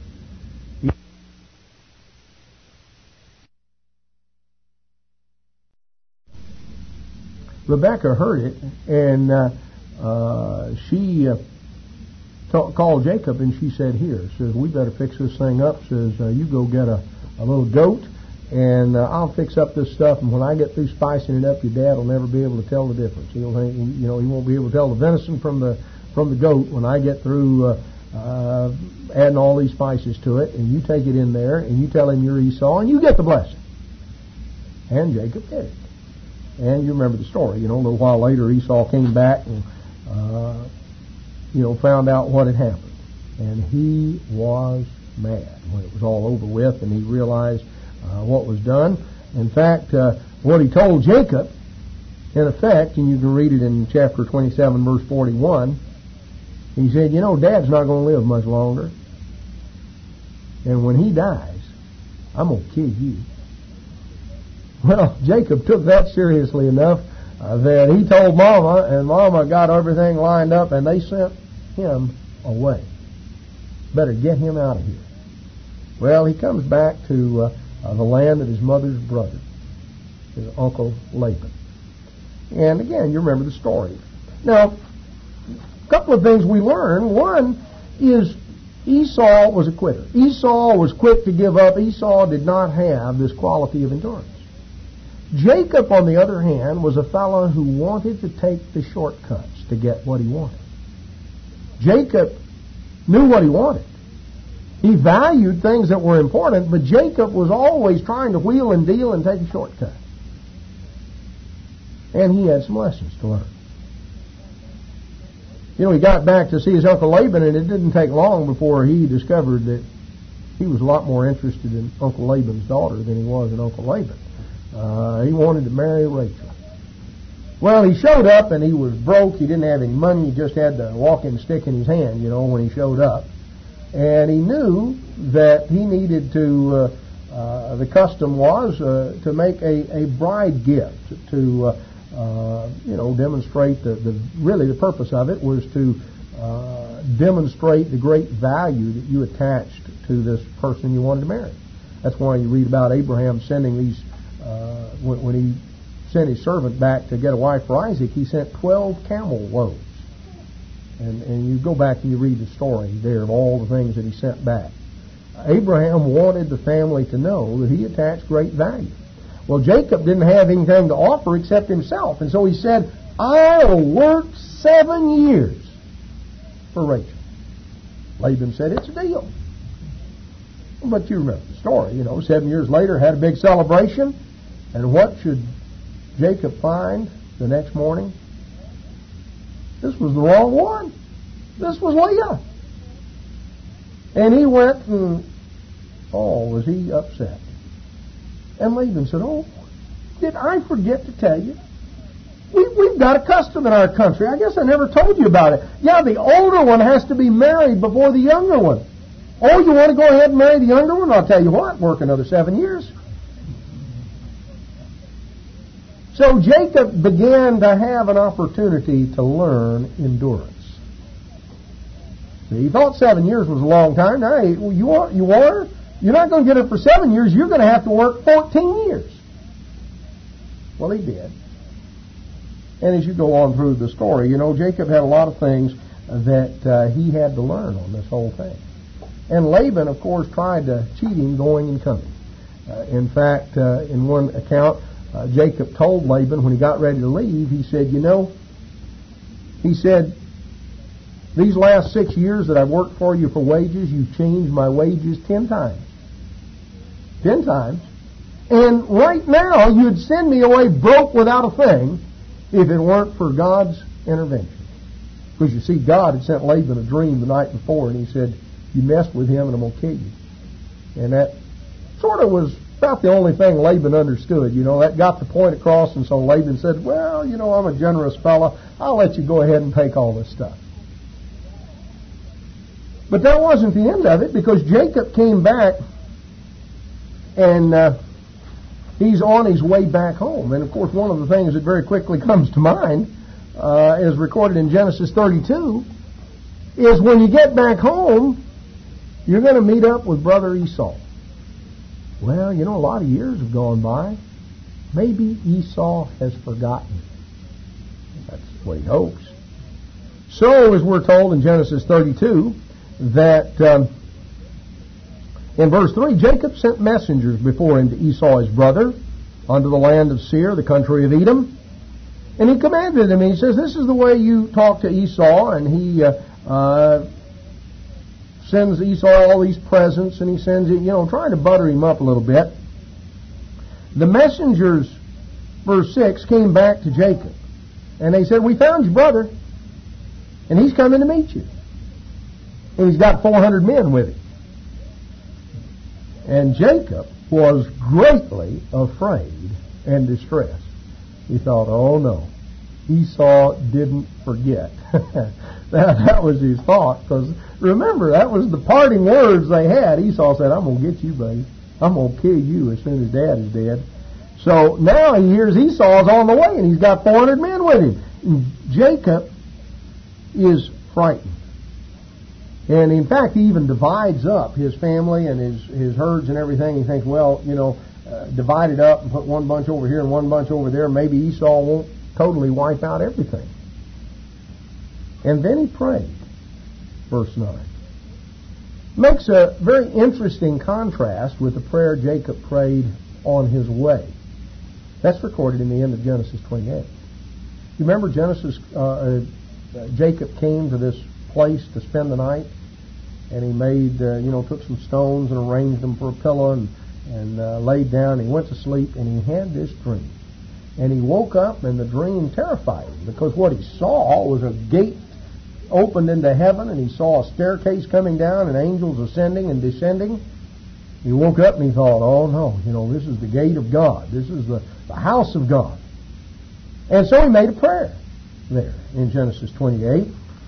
[SPEAKER 1] Rebecca heard it, and uh, uh, she uh, t- called Jacob, and she said, "Here," says, "we better fix this thing up." Says, uh, "you go get a, a little goat, and uh, I'll fix up this stuff. And when I get through spicing it up, your dad will never be able to tell the difference. He'll, you know, he won't be able to tell the venison from the from the goat when I get through uh, uh, adding all these spices to it. And you take it in there, and you tell him you're Esau, and you get the blessing." And Jacob did it. And you remember the story. You know, a little while later, Esau came back and, uh, you know, found out what had happened. And he was mad when it was all over with, and he realized uh, what was done. In fact, uh, what he told Jacob, in effect, and you can read it in chapter twenty-seven, verse forty-one, he said, you know, Dad's not going to live much longer. And when he dies, I'm going to kill you. Well, Jacob took that seriously enough uh, that he told Mama, and Mama got everything lined up, and they sent him away. Better get him out of here. Well, he comes back to uh, uh, the land of his mother's brother, his uncle Laban. And again, you remember the story. Now, a couple of things we learn. One is Esau was a quitter. Esau was quick to give up. Esau did not have this quality of endurance. Jacob, on the other hand, was a fellow who wanted to take the shortcuts to get what he wanted. Jacob knew what he wanted. He valued things that were important, but Jacob was always trying to wheel and deal and take a shortcut. And he had some lessons to learn. You know, he got back to see his uncle Laban, and it didn't take long before he discovered that he was a lot more interested in Uncle Laban's daughter than he was in Uncle Laban. Uh, he wanted to marry Rachel. Well, he showed up, and he was broke. He didn't have any money. He just had the walking stick in his hand, you know, when he showed up. And he knew that he needed to, uh, uh, the custom was uh, to make a, a bride gift to, uh, uh, you know, demonstrate the, the, really the purpose of it was to uh, demonstrate the great value that you attached to this person you wanted to marry. That's why you read about Abraham sending these, uh, when, when he sent his servant back to get a wife for Isaac, he sent twelve camel loads. And, and you go back and you read the story there of all the things that he sent back. Abraham wanted the family to know that he attached great value. Well, Jacob didn't have anything to offer except himself. And so he said, I'll work seven years for Rachel. Laban said, it's a deal. But you remember the story. You know, seven years later, had a big celebration. And what should Jacob find the next morning? This was the wrong one. This was Leah. And he went and, oh, was he upset. And Laban said, oh, did I forget to tell you? We, we've got a custom in our country. I guess I never told you about it. Yeah, the older one has to be married before the younger one. Oh, you want to go ahead and marry the younger one? I'll tell you what, work another seven years. So Jacob began to have an opportunity to learn endurance. See, he thought seven years was a long time. Now, you are, you are, you're not going to get it for seven years. You're going to have to work fourteen years. Well, he did. And as you go on through the story, you know, Jacob had a lot of things that uh, he had to learn on this whole thing. And Laban, of course, tried to cheat him going and coming. Uh, in fact, uh, in one account, Uh, Jacob told Laban when he got ready to leave, he said, you know, he said, these last six years that I've worked for you for wages, you've changed my wages ten times. Ten times. And right now, you'd send me away broke without a thing if it weren't for God's intervention. Because you see, God had sent Laban a dream the night before, and he said, you messed with him and I'm going to kill you. And that sort of was about the only thing Laban understood. You know, that got the point across, and so Laban said, well, you know, I'm a generous fella. I'll let you go ahead and take all this stuff. But that wasn't the end of it, because Jacob came back, and uh, he's on his way back home. And, of course, one of the things that very quickly comes to mind, uh, is recorded in Genesis thirty-two, is when you get back home, you're going to meet up with brother Esau. Well, you know, a lot of years have gone by. Maybe Esau has forgotten. That's what he hopes. So, as we're told in Genesis thirty-two, that um, in verse three, Jacob sent messengers before him to Esau his brother unto the land of Seir, the country of Edom. And he commanded him, he says, this is the way you talk to Esau. And he uh, uh, sends Esau all these presents, and he sends it, you know, trying to butter him up a little bit. The messengers, verse six, came back to Jacob. And they said, we found your brother, and he's coming to meet you. And he's got four hundred men with him. And Jacob was greatly afraid and distressed. He thought, oh no, Esau didn't forget. that, that was his thought, because remember, that was the parting words they had. Esau said, I'm going to get you, buddy. I'm going to kill you as soon as Dad is dead. So now he hears Esau's on the way, and he's got four hundred men with him. And Jacob is frightened. And in fact, he even divides up his family and his, his herds and everything. He thinks, well, you know, uh, divide it up and put one bunch over here and one bunch over there. Maybe Esau won't totally wipe out everything. And then he prayed. Verse nine. Makes a very interesting contrast with the prayer Jacob prayed on his way. That's recorded in the end of Genesis twenty-eight. You remember Genesis, uh, uh, Jacob came to this place to spend the night, and he made, uh, you know, took some stones and arranged them for a pillow and, and uh, laid down. He went to sleep, and he had this dream. And he woke up, and the dream terrified him, because what he saw was a gate opened into heaven, and he saw a staircase coming down and angels ascending and descending. He woke up and he thought, oh no, you know, this is the gate of God. This is the, the house of God. And so he made a prayer there in Genesis twenty-eight.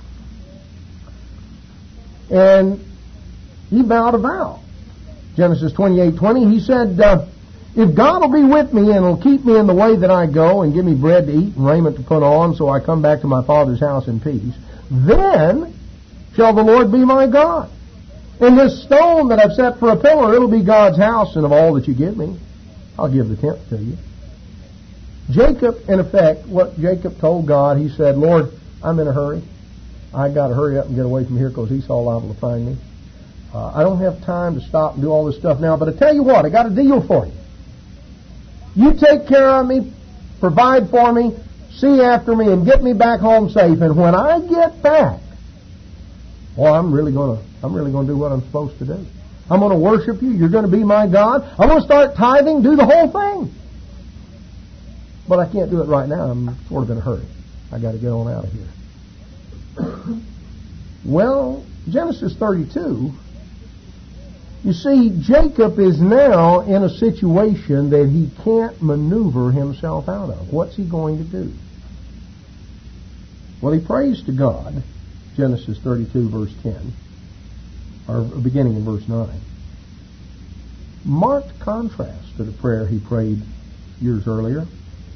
[SPEAKER 1] And he vowed a vow. Genesis twenty-eight twenty, he said, uh, if God will be with me and will keep me in the way that I go and give me bread to eat and raiment to put on so I come back to my father's house in peace, then shall the Lord be my God. And this stone that I've set for a pillar, it'll be God's house, and of all that you give me, I'll give the tenth to you. Jacob, in effect, what Jacob told God, he said, Lord, I'm in a hurry. I got to hurry up and get away from here because Esau liable to find me. Uh, I don't have time to stop and do all this stuff now, but I tell you what, I got a deal for you. You take care of me, provide for me, see after me, and get me back home safe. And when I get back, well, I'm really going to I'm really going to do what I'm supposed to do. I'm going to worship you. You're going to be my God. I'm going to start tithing, do the whole thing. But I can't do it right now. I'm sort of in a hurry. I got to get on out of here. Well, Genesis thirty-two, you see, Jacob is now in a situation that he can't maneuver himself out of. What's he going to do? Well, he prays to God, Genesis thirty-two, verse ten, or beginning in verse nine. Marked contrast to the prayer he prayed years earlier.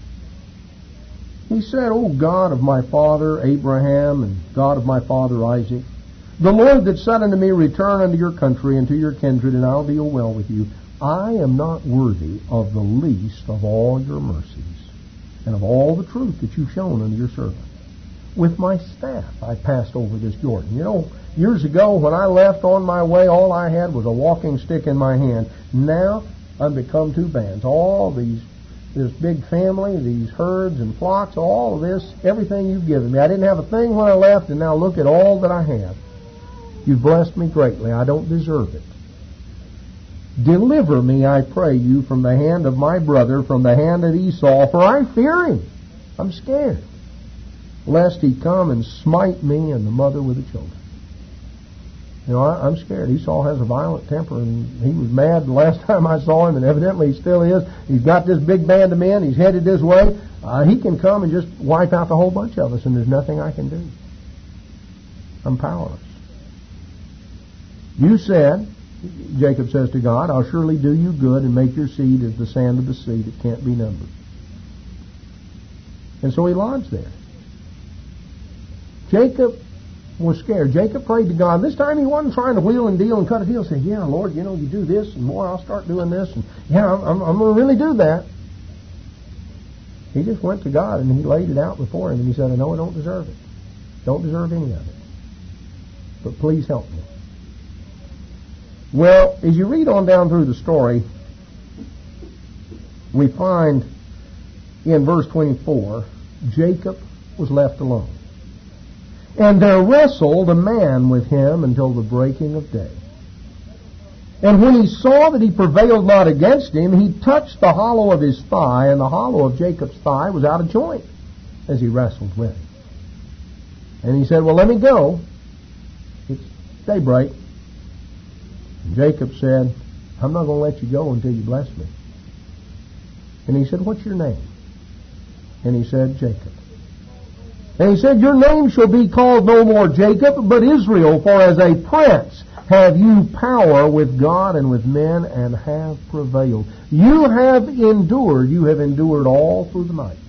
[SPEAKER 1] He said, O God of my father Abraham and God of my father Isaac, the Lord that said unto me, return unto your country and to your kindred, and I'll deal well with you. I am not worthy of the least of all your mercies and of all the truth that you've shown unto your servant. With my staff I passed over this Jordan. You know, years ago when I left on my way, all I had was a walking stick in my hand. Now I've become two bands. All these, this big family, these herds and flocks, all of this, everything you've given me. I didn't have a thing when I left, and now look at all that I have. You've blessed me greatly. I don't deserve it. Deliver me, I pray you, from the hand of my brother, from the hand of Esau, for I fear him. I'm scared, lest he come and smite me and the mother with the children. You know, I, I'm scared. Esau has a violent temper, and he was mad the last time I saw him, and evidently he still is. He's got this big band of men. He's headed this way. Uh, he can come and just wipe out the whole bunch of us, and there's nothing I can do. I'm powerless. You said, Jacob says to God, I'll surely do you good and make your seed as the sand of the sea that can't be numbered. And so he lodged there. Jacob was scared. Jacob prayed to God. This time he wasn't trying to wheel and deal and cut a deal. Say, yeah, Lord, you know, you do this, and more, I'll start doing this. And yeah, I'm, I'm, I'm going to really do that. He just went to God and he laid it out before him, and he said, I know I don't deserve it. Don't deserve any of it. But please help me. Well, as you read on down through the story, we find in verse twenty-four, Jacob was left alone. And there wrestled a man with him until the breaking of day. And when he saw that he prevailed not against him, he touched the hollow of his thigh, and the hollow of Jacob's thigh was out of joint as he wrestled with him. And he said, well, let me go. It's daybreak. And Jacob said, I'm not going to let you go until you bless me. And he said, what's your name? And he said, Jacob. And he said, your name shall be called no more Jacob, but Israel, for as a prince have you power with God and with men, and have prevailed. You have endured, you have endured all through the night.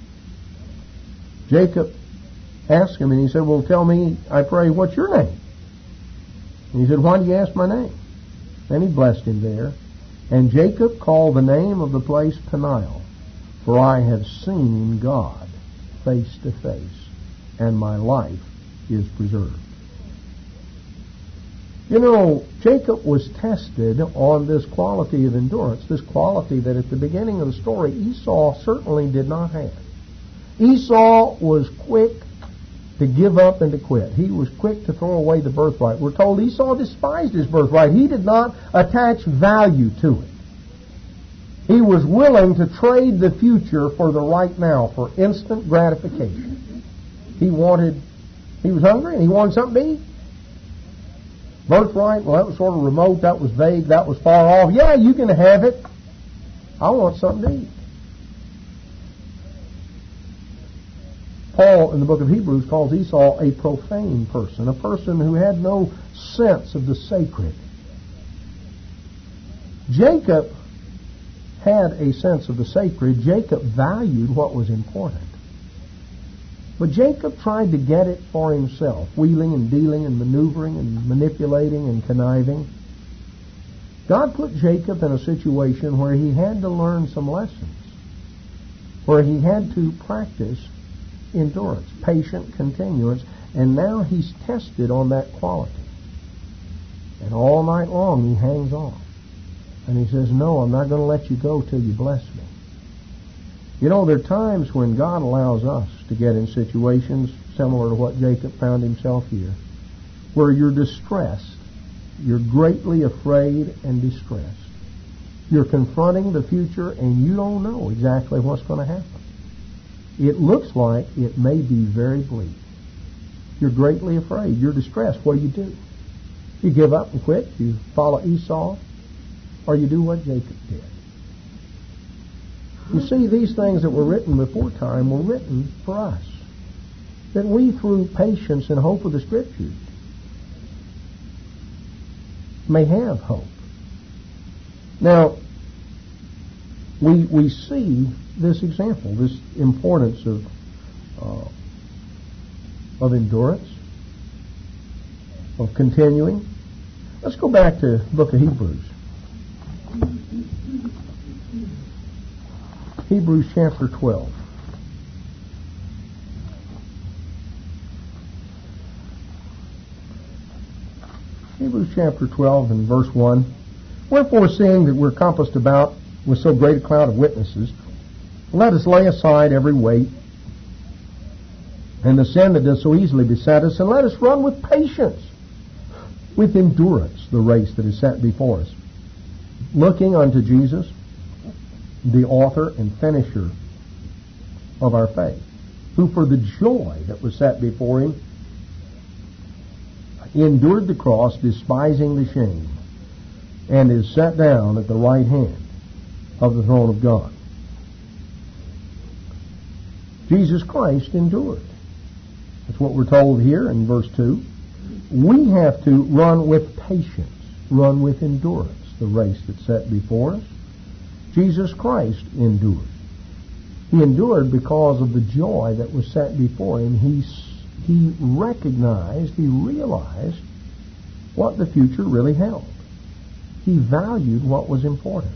[SPEAKER 1] Jacob asked him, and he said, well, tell me, I pray, what's your name? And he said, why do you ask my name? Then he blessed him there. And Jacob called the name of the place Peniel, for I have seen God face to face, and my life is preserved. You know, Jacob was tested on this quality of endurance, this quality that at the beginning of the story Esau certainly did not have. Esau was quick to give up and to quit. He was quick to throw away the birthright. We're told Esau despised his birthright. He did not attach value to it. He was willing to trade the future for the right now, for instant gratification. He wanted, he was hungry and he wanted something to eat. Birthright, well, that was sort of remote, that was vague, that was far off. Yeah, you can have it. I want something to eat. Paul, in the book of Hebrews, calls Esau a profane person, a person who had no sense of the sacred. Jacob had a sense of the sacred. Jacob valued what was important. But Jacob tried to get it for himself, wheeling and dealing and maneuvering and manipulating and conniving. God put Jacob in a situation where he had to learn some lessons, where he had to practice endurance, patient continuance, and now he's tested on that quality. And all night long he hangs on. And he says, no, I'm not going to let you go till you bless me. You know, there are times when God allows us to get in situations similar to what Jacob found himself here, where you're distressed, you're greatly afraid and distressed. You're confronting the future and you don't know exactly what's going to happen. It looks like it may be very bleak. You're greatly afraid. You're distressed. What do you do? You give up and quit. You follow Esau. Or you do what Jacob did. You see, these things that were written before time were written for us, that we, through patience and hope of the Scriptures, may have hope. Now, we we see this example, this importance of uh, of endurance, of continuing. Let's go back to the book of Hebrews. Hebrews chapter twelve. Hebrews chapter twelve and verse one. Wherefore, seeing that we're compassed about with so great a cloud of witnesses, let us lay aside every weight and the sin that does so easily beset us, and let us run with patience, with endurance, the race that is set before us, looking unto Jesus, the author and finisher of our faith, who for the joy that was set before him endured the cross, despising the shame, and is set down at the right hand of the throne of God. Jesus Christ endured. That's what we're told here in verse two. We have to run with patience, run with endurance, the race that's set before us. Jesus Christ endured. He endured because of the joy that was set before him. He, he recognized, he realized what the future really held. He valued what was important.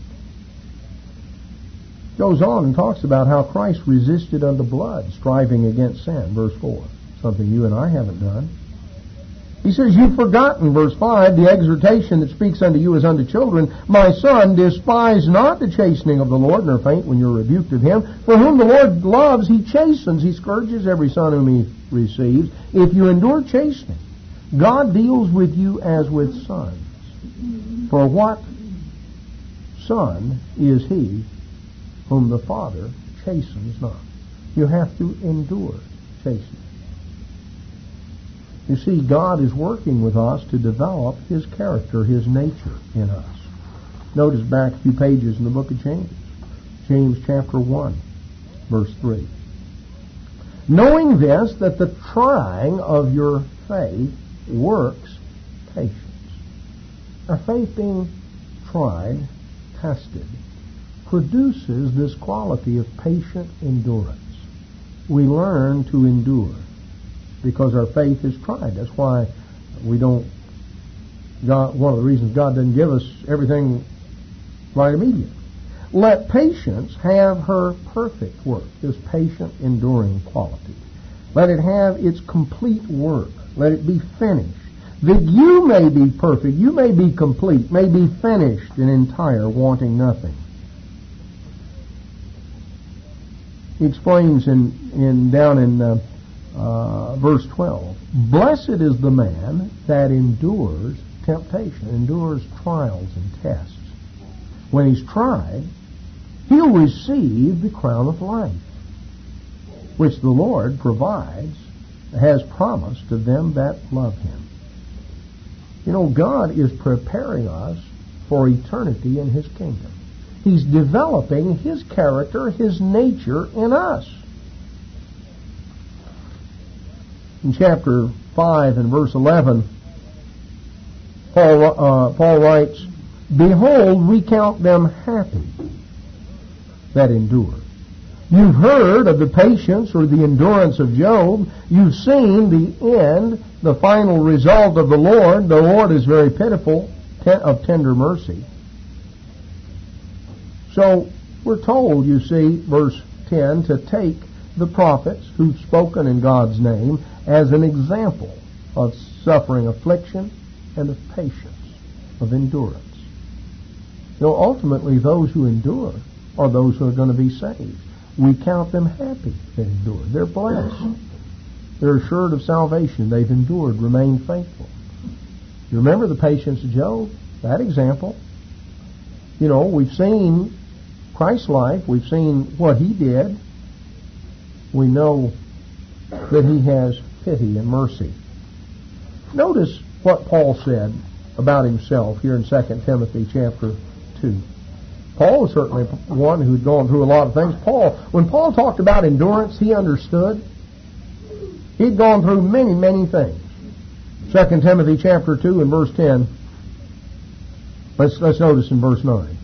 [SPEAKER 1] Goes on and talks about how Christ resisted unto blood, striving against sin, verse four. Something you and I haven't done. He says, you've forgotten, verse five, the exhortation that speaks unto you as unto children. My son, despise not the chastening of the Lord, nor faint when you're rebuked of him. For whom the Lord loves, he chastens. He scourges every son whom he receives. If you endure chastening, God deals with you as with sons. For what son is he whom the Father chastens not? You have to endure chastening. You see, God is working with us to develop His character, His nature in us. Notice back a few pages in the book of James. James chapter one, verse three. Knowing this, that the trying of your faith works patience. Our faith being tried, tested, produces this quality of patient endurance. We learn to endure because our faith is tried. That's why we don't, God, one of the reasons God doesn't give us everything right immediately. Let patience have her perfect work, this patient, enduring quality. Let it have its complete work. Let it be finished, that you may be perfect, you may be complete, may be finished and entire, wanting nothing. He explains in, in down in uh, uh, verse twelve, blessed is the man that endures temptation, endures trials and tests. When he's tried, he'll receive the crown of life, which the Lord provides, has promised to them that love Him. You know, God is preparing us for eternity in His kingdom. He's developing His character, His nature in us. In chapter five and verse eleven, Paul, uh, Paul writes, behold, we count them happy that endure. You've heard of the patience or the endurance of Job. You've seen the end, the final result of the Lord. The Lord is very pitiful, of tender mercy. So we're told, you see, verse ten, to take the prophets who've spoken in God's name as an example of suffering affliction and of patience, of endurance. You know, ultimately those who endure are those who are going to be saved. We count them happy that endure. They're blessed. They're assured of salvation. They've endured, remained faithful. You remember the patience of Job? That example. You know, we've seen Christ's life. We've seen what He did. We know that He has pity and mercy. Notice what Paul said about himself here in Second Timothy chapter two. Paul was certainly one who'd gone through a lot of things. Paul, when Paul talked about endurance, he understood. He'd gone through many, many things. Second Timothy chapter two and verse ten. Let's, let's notice in verse nine.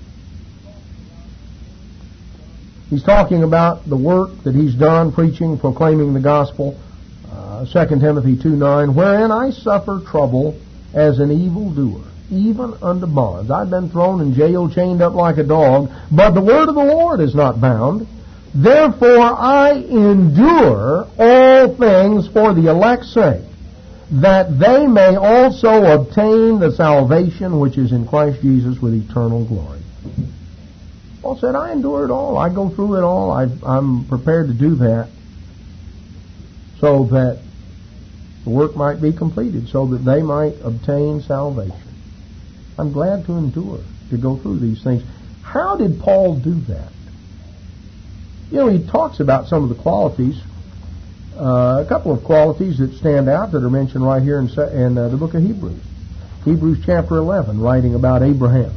[SPEAKER 1] He's talking about the work that he's done, preaching, proclaiming the gospel. Uh, Second Timothy two nine, wherein I suffer trouble as an evildoer, even unto bonds. I've been thrown in jail, chained up like a dog, but the word of the Lord is not bound. Therefore I endure all things for the elect's sake, that they may also obtain the salvation which is in Christ Jesus with eternal glory. Paul said, I endure it all. I go through it all. I, I'm prepared to do that so that the work might be completed, so that they might obtain salvation. I'm glad to endure, to go through these things. How did Paul do that? You know, he talks about some of the qualities, uh, a couple of qualities that stand out that are mentioned right here in, in uh, the book of Hebrews. Hebrews chapter eleven, writing about Abraham.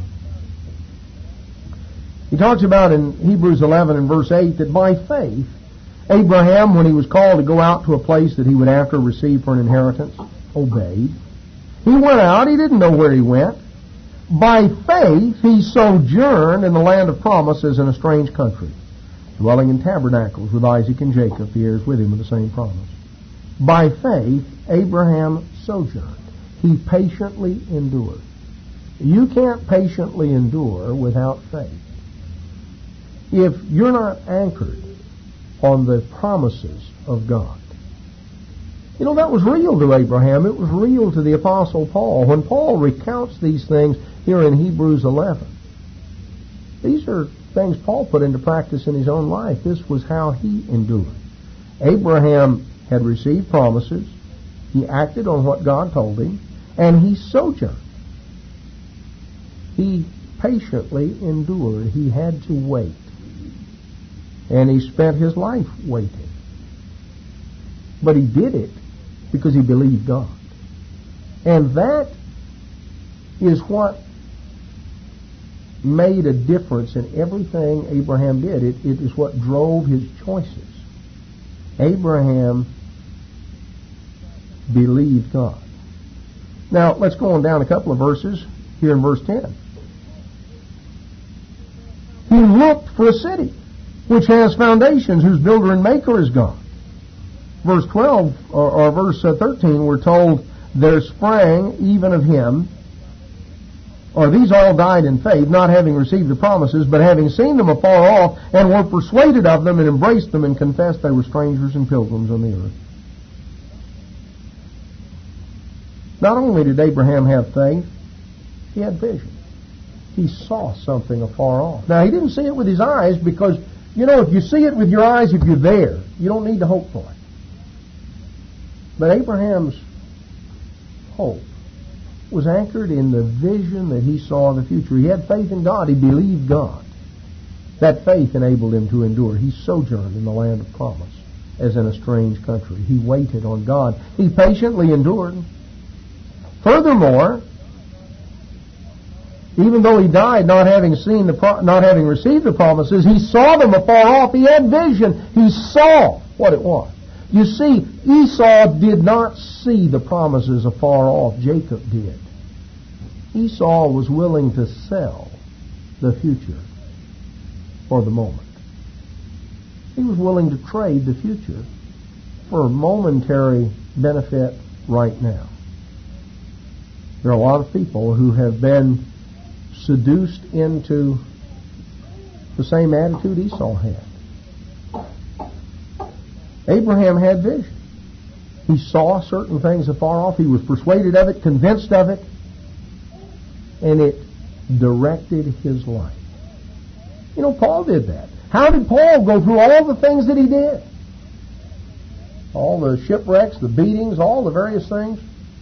[SPEAKER 1] He talks about in Hebrews eleven and verse eight that by faith, Abraham, when he was called to go out to a place that he would after receive for an inheritance, obeyed. He went out. He didn't know where he went. By faith, he sojourned in the land of promise as in a strange country, dwelling in tabernacles with Isaac and Jacob, the heirs with him of the same promise. By faith, Abraham sojourned. He patiently endured. You can't patiently endure without faith. If you're not anchored on the promises of God. You know, that was real to Abraham. It was real to the Apostle Paul. When Paul recounts these things here in Hebrews eleven, these are things Paul put into practice in his own life. This was how he endured. Abraham had received promises. He acted on what God told him, and he sojourned. He patiently endured. He had to wait. And he spent his life waiting. But he did it because he believed God. And that is what made a difference in everything Abraham did. It, it is what drove his choices. Abraham believed God. Now, let's go on down a couple of verses here in verse ten. He looked for a city which has foundations, whose builder and maker is God. Verse twelve, or, or verse thirteen, we're told, there sprang even of him, or these all died in faith, not having received the promises, but having seen them afar off, and were persuaded of them, and embraced them, and confessed they were strangers and pilgrims on the earth. Not only did Abraham have faith, he had vision. He saw something afar off. Now, he didn't see it with his eyes because, you know, if you see it with your eyes, if you're there, you don't need to hope for it. But Abraham's hope was anchored in the vision that he saw of the future. He had faith in God. He believed God. That faith enabled him to endure. He sojourned in the land of promise as in a strange country. He waited on God. He patiently endured. Furthermore, even though he died not having seen the pro- not having received the promises, he saw them afar off. He had vision. He saw what it was. You see, Esau did not see the promises afar off. Jacob did. Esau was willing to sell the future for the moment. He was willing to trade the future for momentary benefit right now. There are a lot of people who have been seduced into the same attitude Esau had. Abraham had vision. He saw certain things afar off. He was persuaded of it, convinced of it, and it directed his life. You know, Paul did that. How did Paul go through all the things that he did? All the shipwrecks, the beatings, all the various things.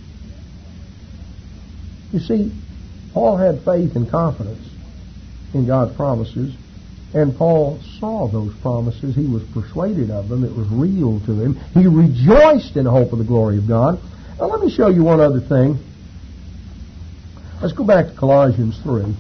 [SPEAKER 1] You see, Paul had faith and confidence in God's promises, and Paul saw those promises. He was persuaded of them. It was real to him. He rejoiced in hope of the glory of God. Now let me show you one other thing. Let's go back to Colossians three.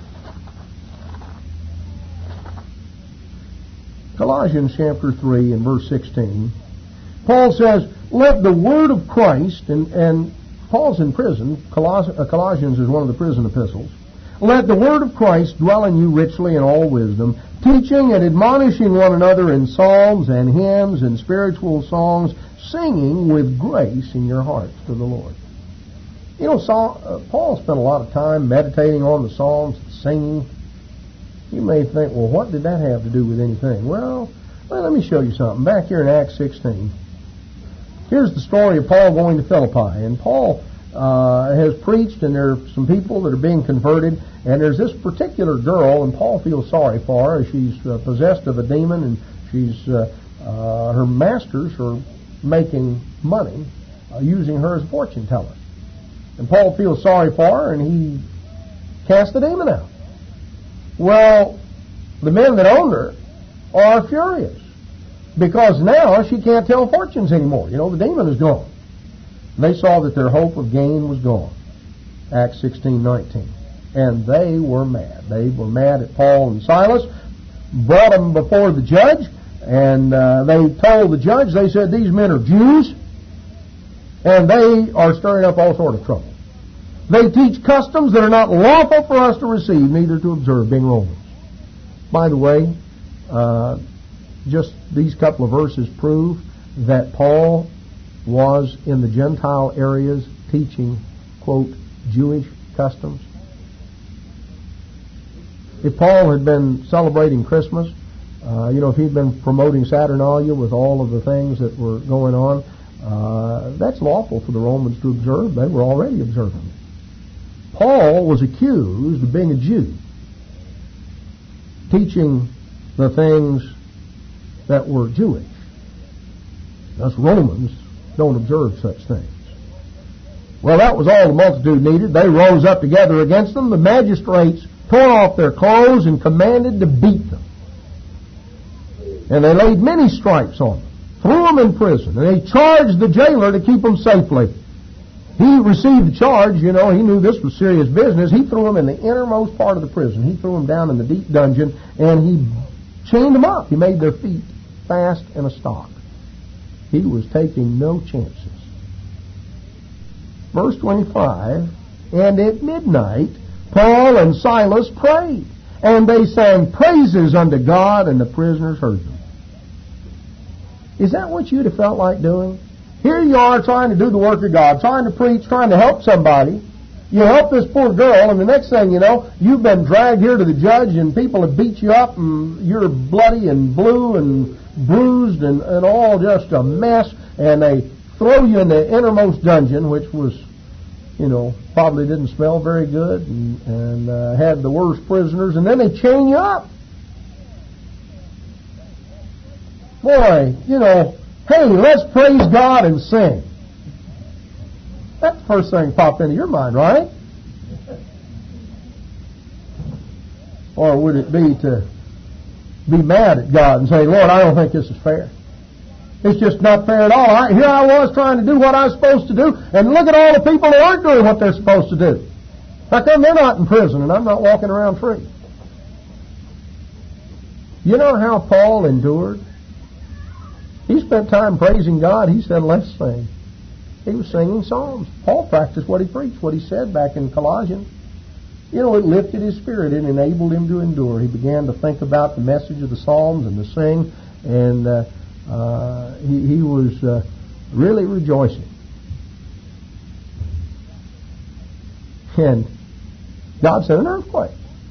[SPEAKER 1] Colossians chapter three and verse sixteen. Paul says, let the word of Christ, and, and Paul's in prison. Coloss- uh, Colossians is one of the prison epistles. Let the word of Christ dwell in you richly in all wisdom, teaching and admonishing one another in psalms and hymns and spiritual songs, singing with grace in your hearts to the Lord. You know, Saul, uh, Paul spent a lot of time meditating on the Psalms, singing. You may think, well, what did that have to do with anything? Well, well, let me show you something. Back here in Acts sixteen, here's the story of Paul going to Philippi. And Paul uh, has preached, and there are some people that are being converted. And there's this particular girl, and Paul feels sorry for her. She's uh, possessed of a demon, and she's uh, uh, her masters are making money uh, using her as a fortune teller. And Paul feels sorry for her, and he casts the demon out. Well, the men that own her are furious because now she can't tell fortunes anymore. You know, the demon is gone. And they saw that their hope of gain was gone. Acts sixteen nineteen. And they were mad. They were mad at Paul and Silas, brought them before the judge, and uh, they told the judge, they said, these men are Jews, and they are stirring up all sort of trouble. They teach customs that are not lawful for us to receive, neither to observe, being Romans. By the way, uh, just these couple of verses prove that Paul was in the Gentile areas teaching, quote, Jewish customs. If Paul had been celebrating Christmas, uh, you know, if he'd been promoting Saturnalia with all of the things that were going on, uh, that's lawful for the Romans to observe. They were already observing it. Paul was accused of being a Jew, teaching the things that were Jewish. Us Romans don't observe such things. Well, that was all the multitude needed. They rose up together against them. The magistrates tore off their clothes and commanded to beat them. And they laid many stripes on them, threw them in prison, and they charged the jailer to keep them safely. he received the charge. You know, he knew this was serious business. He threw him in the innermost part of the prison. He threw him down in the deep dungeon, and he chained them up. He made their feet fast in a stock. He was taking no chances. Verse twenty-five, and at midnight Paul and Silas prayed, and they sang praises unto God, and the prisoners heard them. Is that what you'd have felt like doing? Here you are trying to do the work of God, trying to preach, trying to help somebody. You help this poor girl, and the next thing you know, you've been dragged here to the judge, and people have beat you up, and you're bloody and blue and bruised and, and all just a mess, and they throw you in the innermost dungeon, which was, you know, probably didn't smell very good, and, and uh, had the worst prisoners, and then they chain you up. Boy, you know, hey, let's praise God and sing. That's the first thing that popped into your mind, right? Or would it be to be mad at God and say, Lord, I don't think this is fair. It's just not fair at all. I, here I was trying to do what I was supposed to do, and look at all the people that aren't doing what they're supposed to do. How come they're not in prison and I'm not walking around free? You know how Paul endured? He spent time praising God. He said, let's sing. He was singing psalms. Paul practiced what he preached, what he said back in Colossians. You know, it lifted his spirit. It enabled him to endure. He began to think about the message of the psalms and to sing, and uh, uh, he, he was uh, really rejoicing. And God sent an earthquake.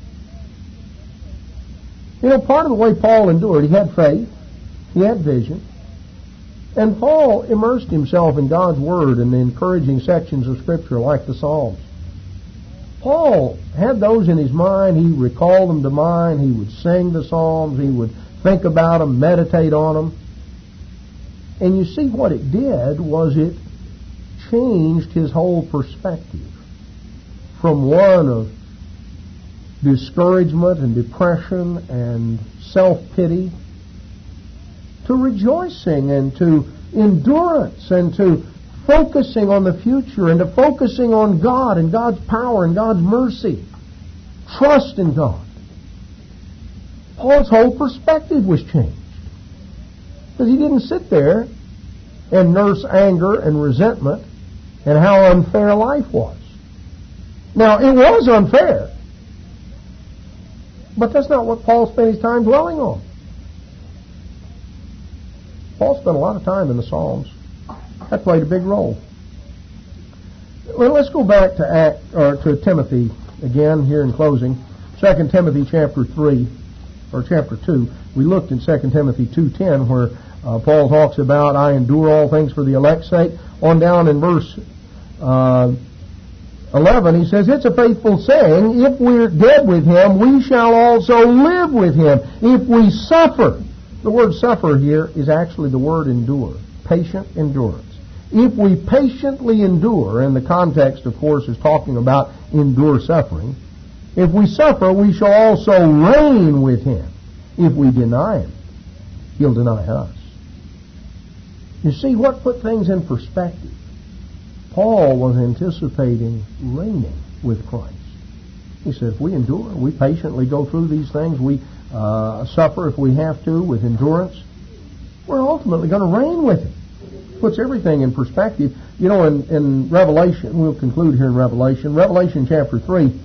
[SPEAKER 1] You know, part of the way Paul endured, he had faith, he had vision, and Paul immersed himself in God's Word and the encouraging sections of Scripture like the Psalms. Paul had those in his mind. He recalled them to mind. He would sing the Psalms. He would think about them, meditate on them. And you see what it did was it changed his whole perspective from one of discouragement and depression and self-pity to rejoicing and to endurance and to focusing on the future and to focusing on God and God's power and God's mercy. Trust in God. Paul's whole perspective was changed. Because he didn't sit there and nurse anger and resentment and how unfair life was. Now, it was unfair. But that's not what Paul spent his time dwelling on. Paul spent a lot of time in the Psalms. That played a big role. Well, let's go back to Act, or to Timothy again here in closing. Second Timothy chapter three, or chapter two. We looked in Second Timothy two ten where uh, Paul talks about, I endure all things for the elect's sake. On down in verse uh, eleven, he says, it's a faithful saying, if we're dead with him, we shall also live with him. If we suffer, the word suffer here is actually the word endure, patient endurance. If we patiently endure, and the context, of course, is talking about endure suffering, if we suffer, we shall also reign with him. If we deny him, he'll deny us. You see, what put things in perspective? Paul was anticipating reigning with Christ. He said, if we endure, we patiently go through these things, we uh, suffer if we have to with endurance, we're ultimately going to reign with him. Puts everything in perspective. You know, in, in Revelation, we'll conclude here in Revelation, Revelation chapter three,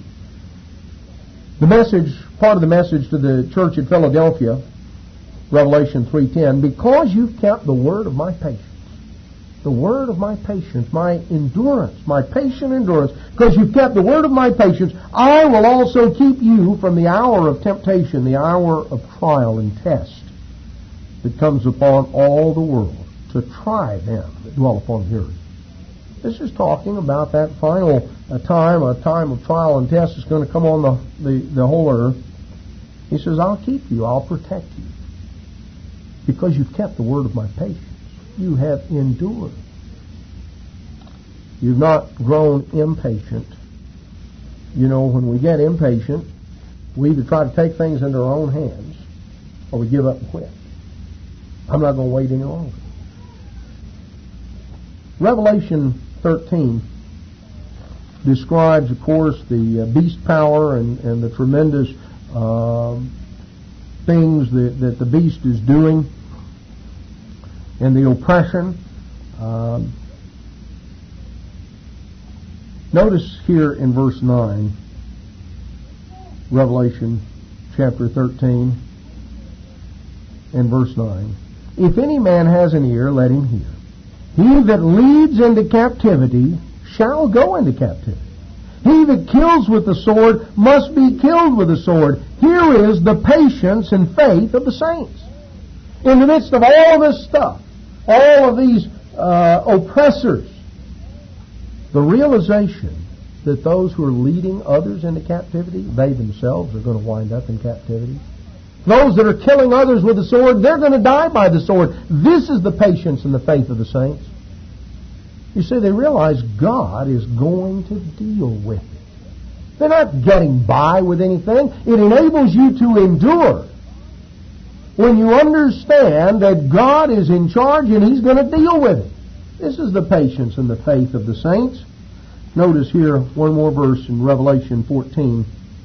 [SPEAKER 1] the message, part of the message to the church at Philadelphia, Revelation three ten, because you've kept the word of my patience, the word of my patience, my endurance, my patient endurance, because you've kept the word of my patience, I will also keep you from the hour of temptation, the hour of trial and test that comes upon all the world, to try them that dwell upon the earth. This is talking about that final uh, time, a time of trial and test that's going to come on the, the, the whole earth. He says, I'll keep you, I'll protect you, because you've kept the word of my patience. You have endured. You've not grown impatient. You know, when we get impatient, we either try to take things into our own hands or we give up and quit. I'm not going to wait any longer. Revelation thirteen describes, of course, the uh, beast power and, and the tremendous uh, things that, that the beast is doing and the oppression. Um, notice here in verse nine, Revelation chapter thirteen and verse nine. If any man has an ear, let him hear. He that leads into captivity shall go into captivity. He that kills with the sword must be killed with the sword. Here is the patience and faith of the saints. In the midst of all this stuff, all of these uh, oppressors, the realization that those who are leading others into captivity, they themselves are going to wind up in captivity. Those that are killing others with the sword, they're going to die by the sword. This is the patience and the faith of the saints. You see, they realize God is going to deal with it. They're not getting by with anything. It enables you to endure when you understand that God is in charge and He's going to deal with it. This is the patience and the faith of the saints. Notice here one more verse in Revelation fourteen.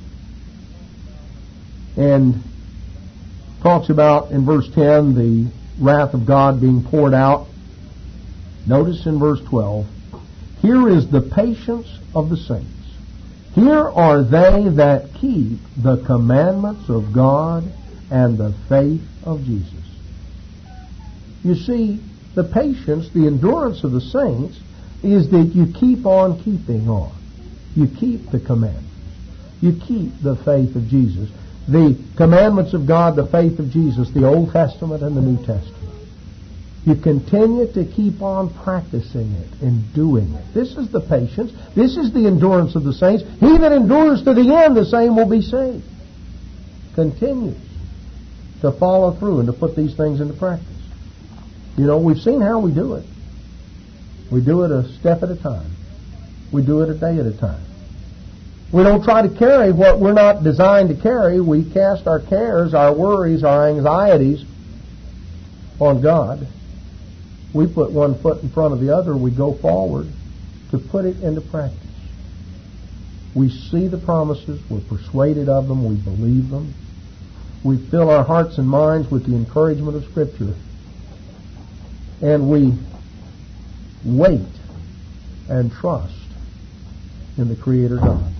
[SPEAKER 1] And talks about in verse ten the wrath of God being poured out. Notice in verse twelve, here is the patience of the saints. Here are they that keep the commandments of God and the faith of Jesus. You see, the patience, the endurance of the saints is that you keep on keeping on. You keep the commandments. You keep the faith of Jesus. The commandments of God, the faith of Jesus, the Old Testament and the New Testament. You continue to keep on practicing it and doing it. This is the patience. This is the endurance of the saints. He that endures to the end, the same will be saved. Continues to follow through and to put these things into practice. You know, we've seen how we do it. We do it a step at a time. We do it a day at a time. We don't try to carry what we're not designed to carry. We cast our cares, our worries, our anxieties on God. We put one foot in front of the other. We go forward to put it into practice. We see the promises. We're persuaded of them. We believe them. We fill our hearts and minds with the encouragement of Scripture. And we wait and trust in the Creator God.